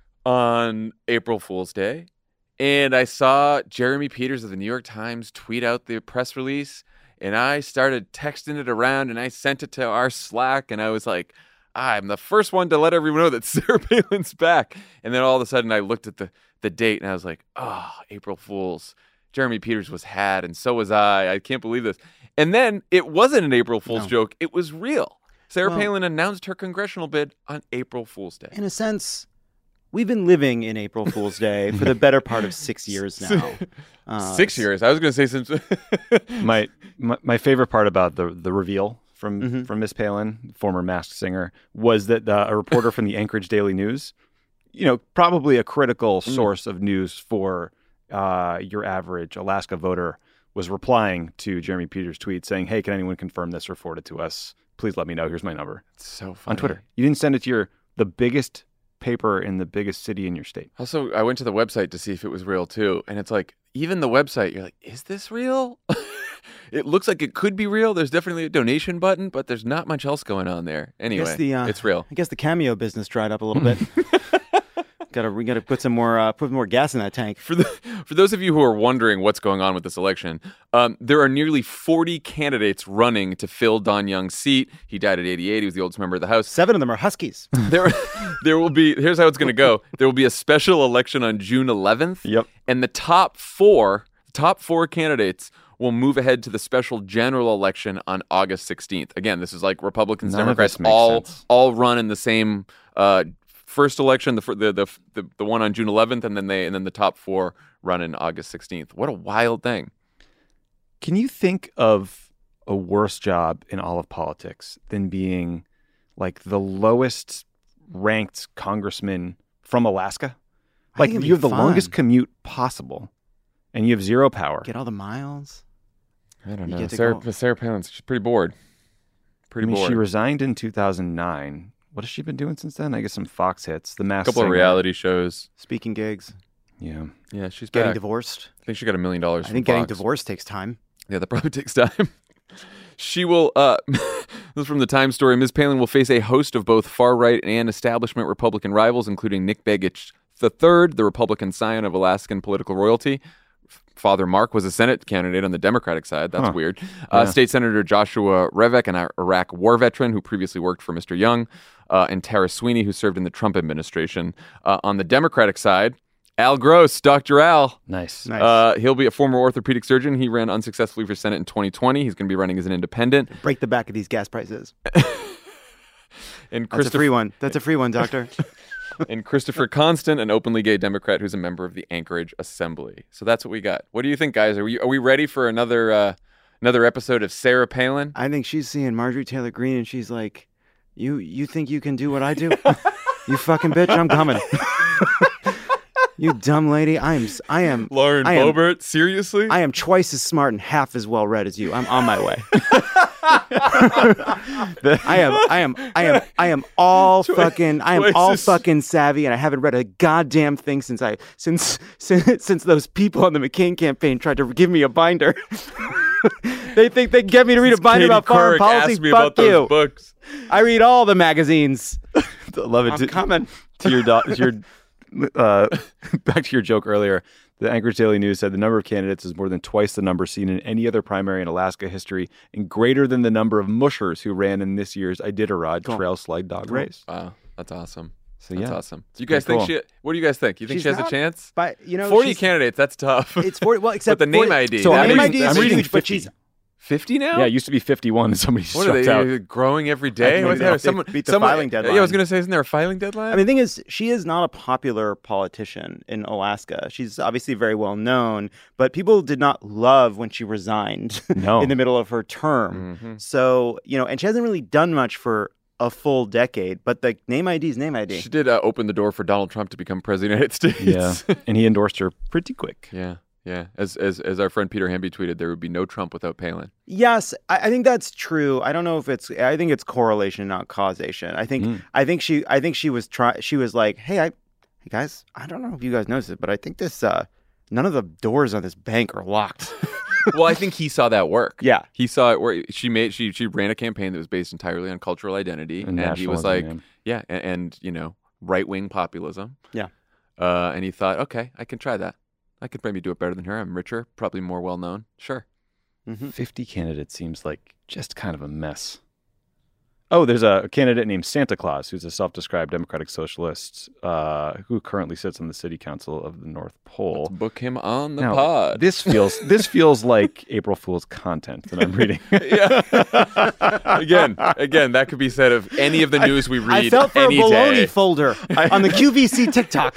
on April Fool's Day, and I saw Jeremy Peters of the New York Times tweet out the press release, and I started texting it around, and I sent it to our Slack, and I was like, I'm the first one to let everyone know that Sarah Palin's back. And then all of a sudden I looked at the, the date, and I was like, oh, April Fool's. Jeremy Peters was had, and so was I. I can't believe this. And then it wasn't an April Fool's No. joke. It was real. Sarah Well- Palin announced her congressional bid on April Fool's Day. In a sense, we've been living in April Fool's Day for the better part of six years now. Uh, Six years. I was going to say since. my, my my favorite part about the the reveal from Mhm. from Miss Palin, former Masked Singer, was that uh, a reporter from the Anchorage Daily News, you know, probably a critical source of news for uh, your average Alaska voter, was replying to Jeremy Peters' tweet saying, "Hey, can anyone confirm this or forward it to us? Please let me know. Here's my number." So funny. On Twitter. You didn't send it to your the biggest paper in the biggest city in your state. Also, I went to the website to see if it was real too, and it's like even the website, you're like, is this real? It looks like it could be real. There's definitely a donation button, but there's not much else going on there. Anyway, the, uh, it's real. I guess the Cameo business dried up a little bit. gotta we gotta put some more uh, put more gas in that tank. For the, for those of you who are wondering what's going on with this election, um, there are nearly forty candidates running to fill Don Young's seat. He died at eighty-eight. He was the oldest member of the House. Seven of them are Huskies. There, there will be. Here's how it's going to go. There will be a special election on June eleventh. Yep. And the top four, top four candidates will move ahead to the special general election on August sixteenth. Again, this is like Republicans, None of Democrats, this makes all sense. all run in the same uh, first election, the, fir- the the the the one on June eleventh, and then they and then the top four run in August sixteenth. What a wild thing! Can you think of a worse job in all of politics than being like the lowest ranked congressman from Alaska? I Like think it'd you be have the fun. longest commute possible and you have zero power. Get all the miles. I don't You know. get to Sarah, go- Sarah Palin's she's pretty bored. I Pretty mean, bored. she resigned in two thousand nine. What has she been doing since then? I guess some Fox hits, The a Masked couple of Singer. reality shows. Speaking gigs. Yeah. Yeah, she's Getting back. divorced. I think she got a million dollars. I from think getting Fox. divorced takes time. Yeah, that probably takes time. She will, uh, this is from the Times story. Miz Palin will face a host of both far-right and establishment Republican rivals, including Nick Begich the third, the Republican scion of Alaskan political royalty. Father Mark was a Senate candidate on the Democratic side. That's Huh. weird. Uh, Yeah. State Senator Joshua Revek, an Iraq war veteran who previously worked for Mister Young, uh, and Tara Sweeney, who served in the Trump administration. Uh, on the Democratic side, Al Gross, Doctor Al. Nice. Nice. Uh, he'll be a former orthopedic surgeon. He ran unsuccessfully for Senate in twenty twenty. He's going to be running as an independent. Break the back of these gas prices. And That's a Christopher, free one. That's a free one, doctor. and Christopher Constant, an openly gay Democrat who's a member of the Anchorage Assembly. So that's what we got. What do you think, guys? Are we are we ready for another uh, another episode of Sarah Palin? I think she's seeing Marjorie Taylor Greene and she's like, "You you think you can do what I do? You fucking bitch, I'm coming." You dumb lady, I am s- I am Lauren I am- Boebert, seriously? I am twice as smart and half as well read as you. I'm on my way. I am, I am, I am, I am all fucking, I am all fucking savvy, and I haven't read a goddamn thing since I, since, since, since those people on the McCain campaign tried to give me a binder. They think they can get me to read a binder Katie about foreign Couric policy. asked me Fuck about those you. books. I read all the magazines. I love it. I'm to, coming. to your, do- to your uh, back to your joke earlier. The Anchorage Daily News said the number of candidates is more than twice the number seen in any other primary in Alaska history, and greater than the number of mushers who ran in this year's Iditarod Cool. Trail Slide Dog Cool. Race. Wow, that's awesome. So That's yeah, awesome. Do you guys think cool. she? What do you guys think? You think She's she has not- a chance? But you know, Forty she's- candidates. That's tough. It's forty. Well, except but the name forty I D. So that I'm name means- reading- I D is I'm reading huge, but fifty. she's fifty now. Yeah, it used to be fifty-one, and somebody just What are dropped they out. growing every I day? think What- they- yeah, they someone, beat the someone- filing deadline. Yeah, I was going to say, isn't there a filing deadline? I mean, the thing is, she is not a popular politician in Alaska. She's obviously very well known, but people did not love when she resigned No. in the middle of her term. Mhm. So, you know, and she hasn't really done much for a full decade, but the name I D is name I D. She did uh, open the door for Donald Trump to become president of the United Yeah, States. and he endorsed her pretty quick. yeah, yeah. As as as our friend Peter Hamby tweeted, there would be no Trump without Palin. Yes, I, I think that's true. I don't know if it's. I think it's correlation, not causation. I think. Mm. I think she. I think she was try. She was like, "Hey, I, hey guys, I don't know if you guys noticed it, but I think this. Uh, none of the doors on this bank are locked." Well, I think he saw that work. Yeah. He saw it where she made she she ran a campaign that was based entirely on cultural identity, And and, he was nationalism, like, yeah, and, and you know, right wing populism. Yeah. Uh, and he thought, okay, I can try that. I could maybe do it better than her. I'm richer, probably more well known. Sure. Mm-hmm. fifty candidates seems like just kind of a mess. Oh, there's a candidate named Santa Claus who's a self-described Democratic Socialist uh, who currently sits on the City Council of the North Pole. Let's book him on the Now, pod. This feels this feels like April Fool's content that I'm reading. yeah. again, again, that could be said of any of the news we read I felt for any a baloney day. folder on the Q V C TikTok.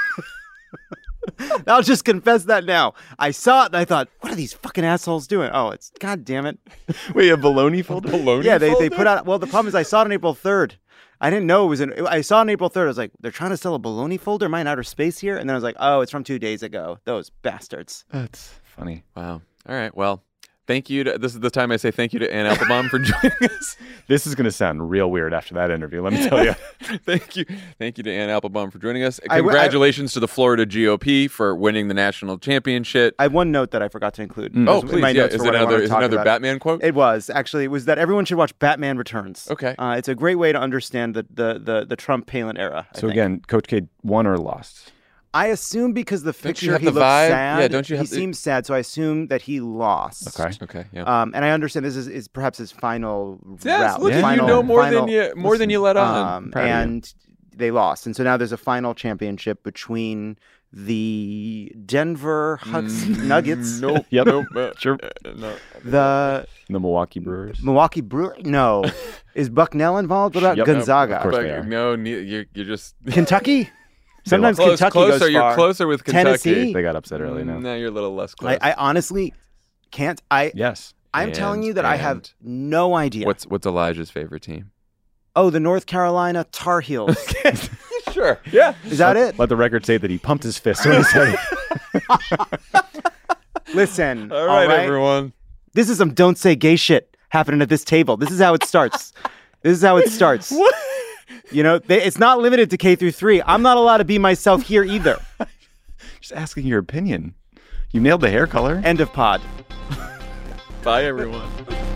I'll just confess that now. I saw it and I thought, what are these fucking assholes doing? Oh, it's God damn it. Wait, a baloney folder? Baloney Yeah, they, they folder? put out. Well, the problem is I saw it on April third. I didn't know it was in. I saw it on April third. I was like, they're trying to sell a baloney folder. Am I in outer space here? And then I was like, oh, it's from two days ago. Those bastards. That's funny. Wow. All right. Well, thank you. To, this is the time I say thank you to Ann Applebaum for joining us. This is going to sound real weird after that interview, let me tell you. Thank you. Thank you to Ann Applebaum for joining us. I- I- Congratulations to the Florida G O P for winning the national championship. I have one note that I forgot to include. Mm. oh, in please. my Yeah. notes Is for it what I wanted another, to is it talk another about. Batman quote? It was actually. It was that everyone should watch Batman Returns. Okay. Uh, it's a great way to understand the the the, the Trump Palin era. I So think. again, Coach K won or lost? I assume because the you picture have he the looks vibe? sad. Yeah, don't you He have the- seems sad, so I assume that he lost. Okay. Okay. Yeah. Um, and I understand this is, is perhaps his final yes, route. look at final, you know more final, than you more than you let on. Um, Proud of you. and they lost, and so now there's a final championship between the Denver Huts Nuggets, Nope. Yep. Nope. uh, Sure. uh, no. the The Milwaukee Brewers. Milwaukee Brewers. No, is Bucknell involved? What about Yep. Gonzaga? Of course But they are. no, ne- you're you're just Kentucky. Sometimes close, Kentucky closer. goes you're far. closer with Kentucky. Tennessee? They got upset early now. No, you're a little less close. I, I honestly can't. I Yes. I'm telling And- you that I have and- no idea. What's what's Elijah's favorite team? Oh, the North Carolina Tar Heels. Sure. Yeah. Is that it? Let the record say that he pumped his fist when he said it. Listen. All right, everyone. This is some don't say gay shit happening at this table. This is how it starts. This is how it starts. What? You know, they, it's not limited to K through three. I'm not allowed to be myself here either. Just asking your opinion. You nailed the hair color. End of pod. Bye, everyone.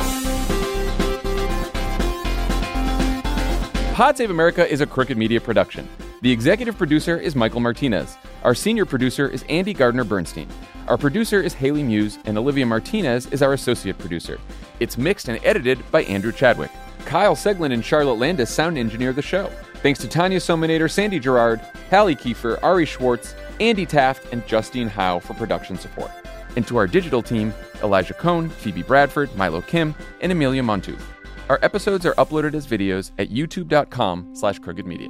Pod Save America is a Crooked Media production. The executive producer is Michael Martinez. Our senior producer is Andy Gardner-Bernstein. Our producer is Haley Muse, and Olivia Martinez is our associate producer. It's mixed and edited by Andrew Chadwick. Kyle Seglin and Charlotte Landis sound engineer the show. Thanks to Tanya Sominator, Sandy Gerard, Hallie Kiefer, Ari Schwartz, Andy Taft, and Justine Howe for production support. And to our digital team, Elijah Cohn, Phoebe Bradford, Milo Kim, and Amelia Montu. Our episodes are uploaded as videos at youtube.com slash crooked media.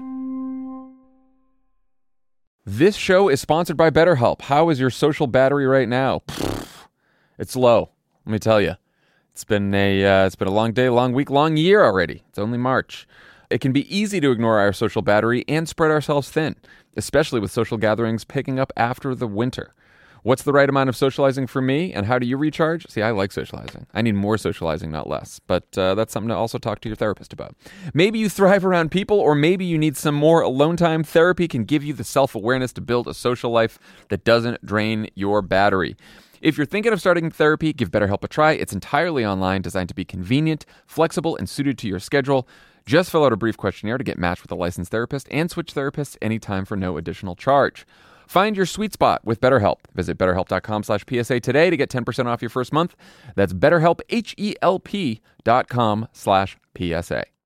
This show is sponsored by BetterHelp. How is your social battery right now? Pfft, it's low, let me tell you. It's been a uh, it's been a long day, long week, long year already. It's only March. It can be easy to ignore our social battery and spread ourselves thin, especially with social gatherings picking up after the winter. What's the right amount of socializing for me, and how do you recharge? See, I like socializing. I need more socializing, not less. But uh, that's something to also talk to your therapist about. Maybe you thrive around people, or maybe you need some more alone time. Therapy can give you the self-awareness to build a social life that doesn't drain your battery. If you're thinking of starting therapy, give BetterHelp a try. It's entirely online, designed to be convenient, flexible, and suited to your schedule. Just fill out a brief questionnaire to get matched with a licensed therapist and switch therapists anytime for no additional charge. Find your sweet spot with BetterHelp. Visit betterhelp.com slash PSA today to get ten percent off your first month. That's BetterHelp, H E L P dot com slash PSA.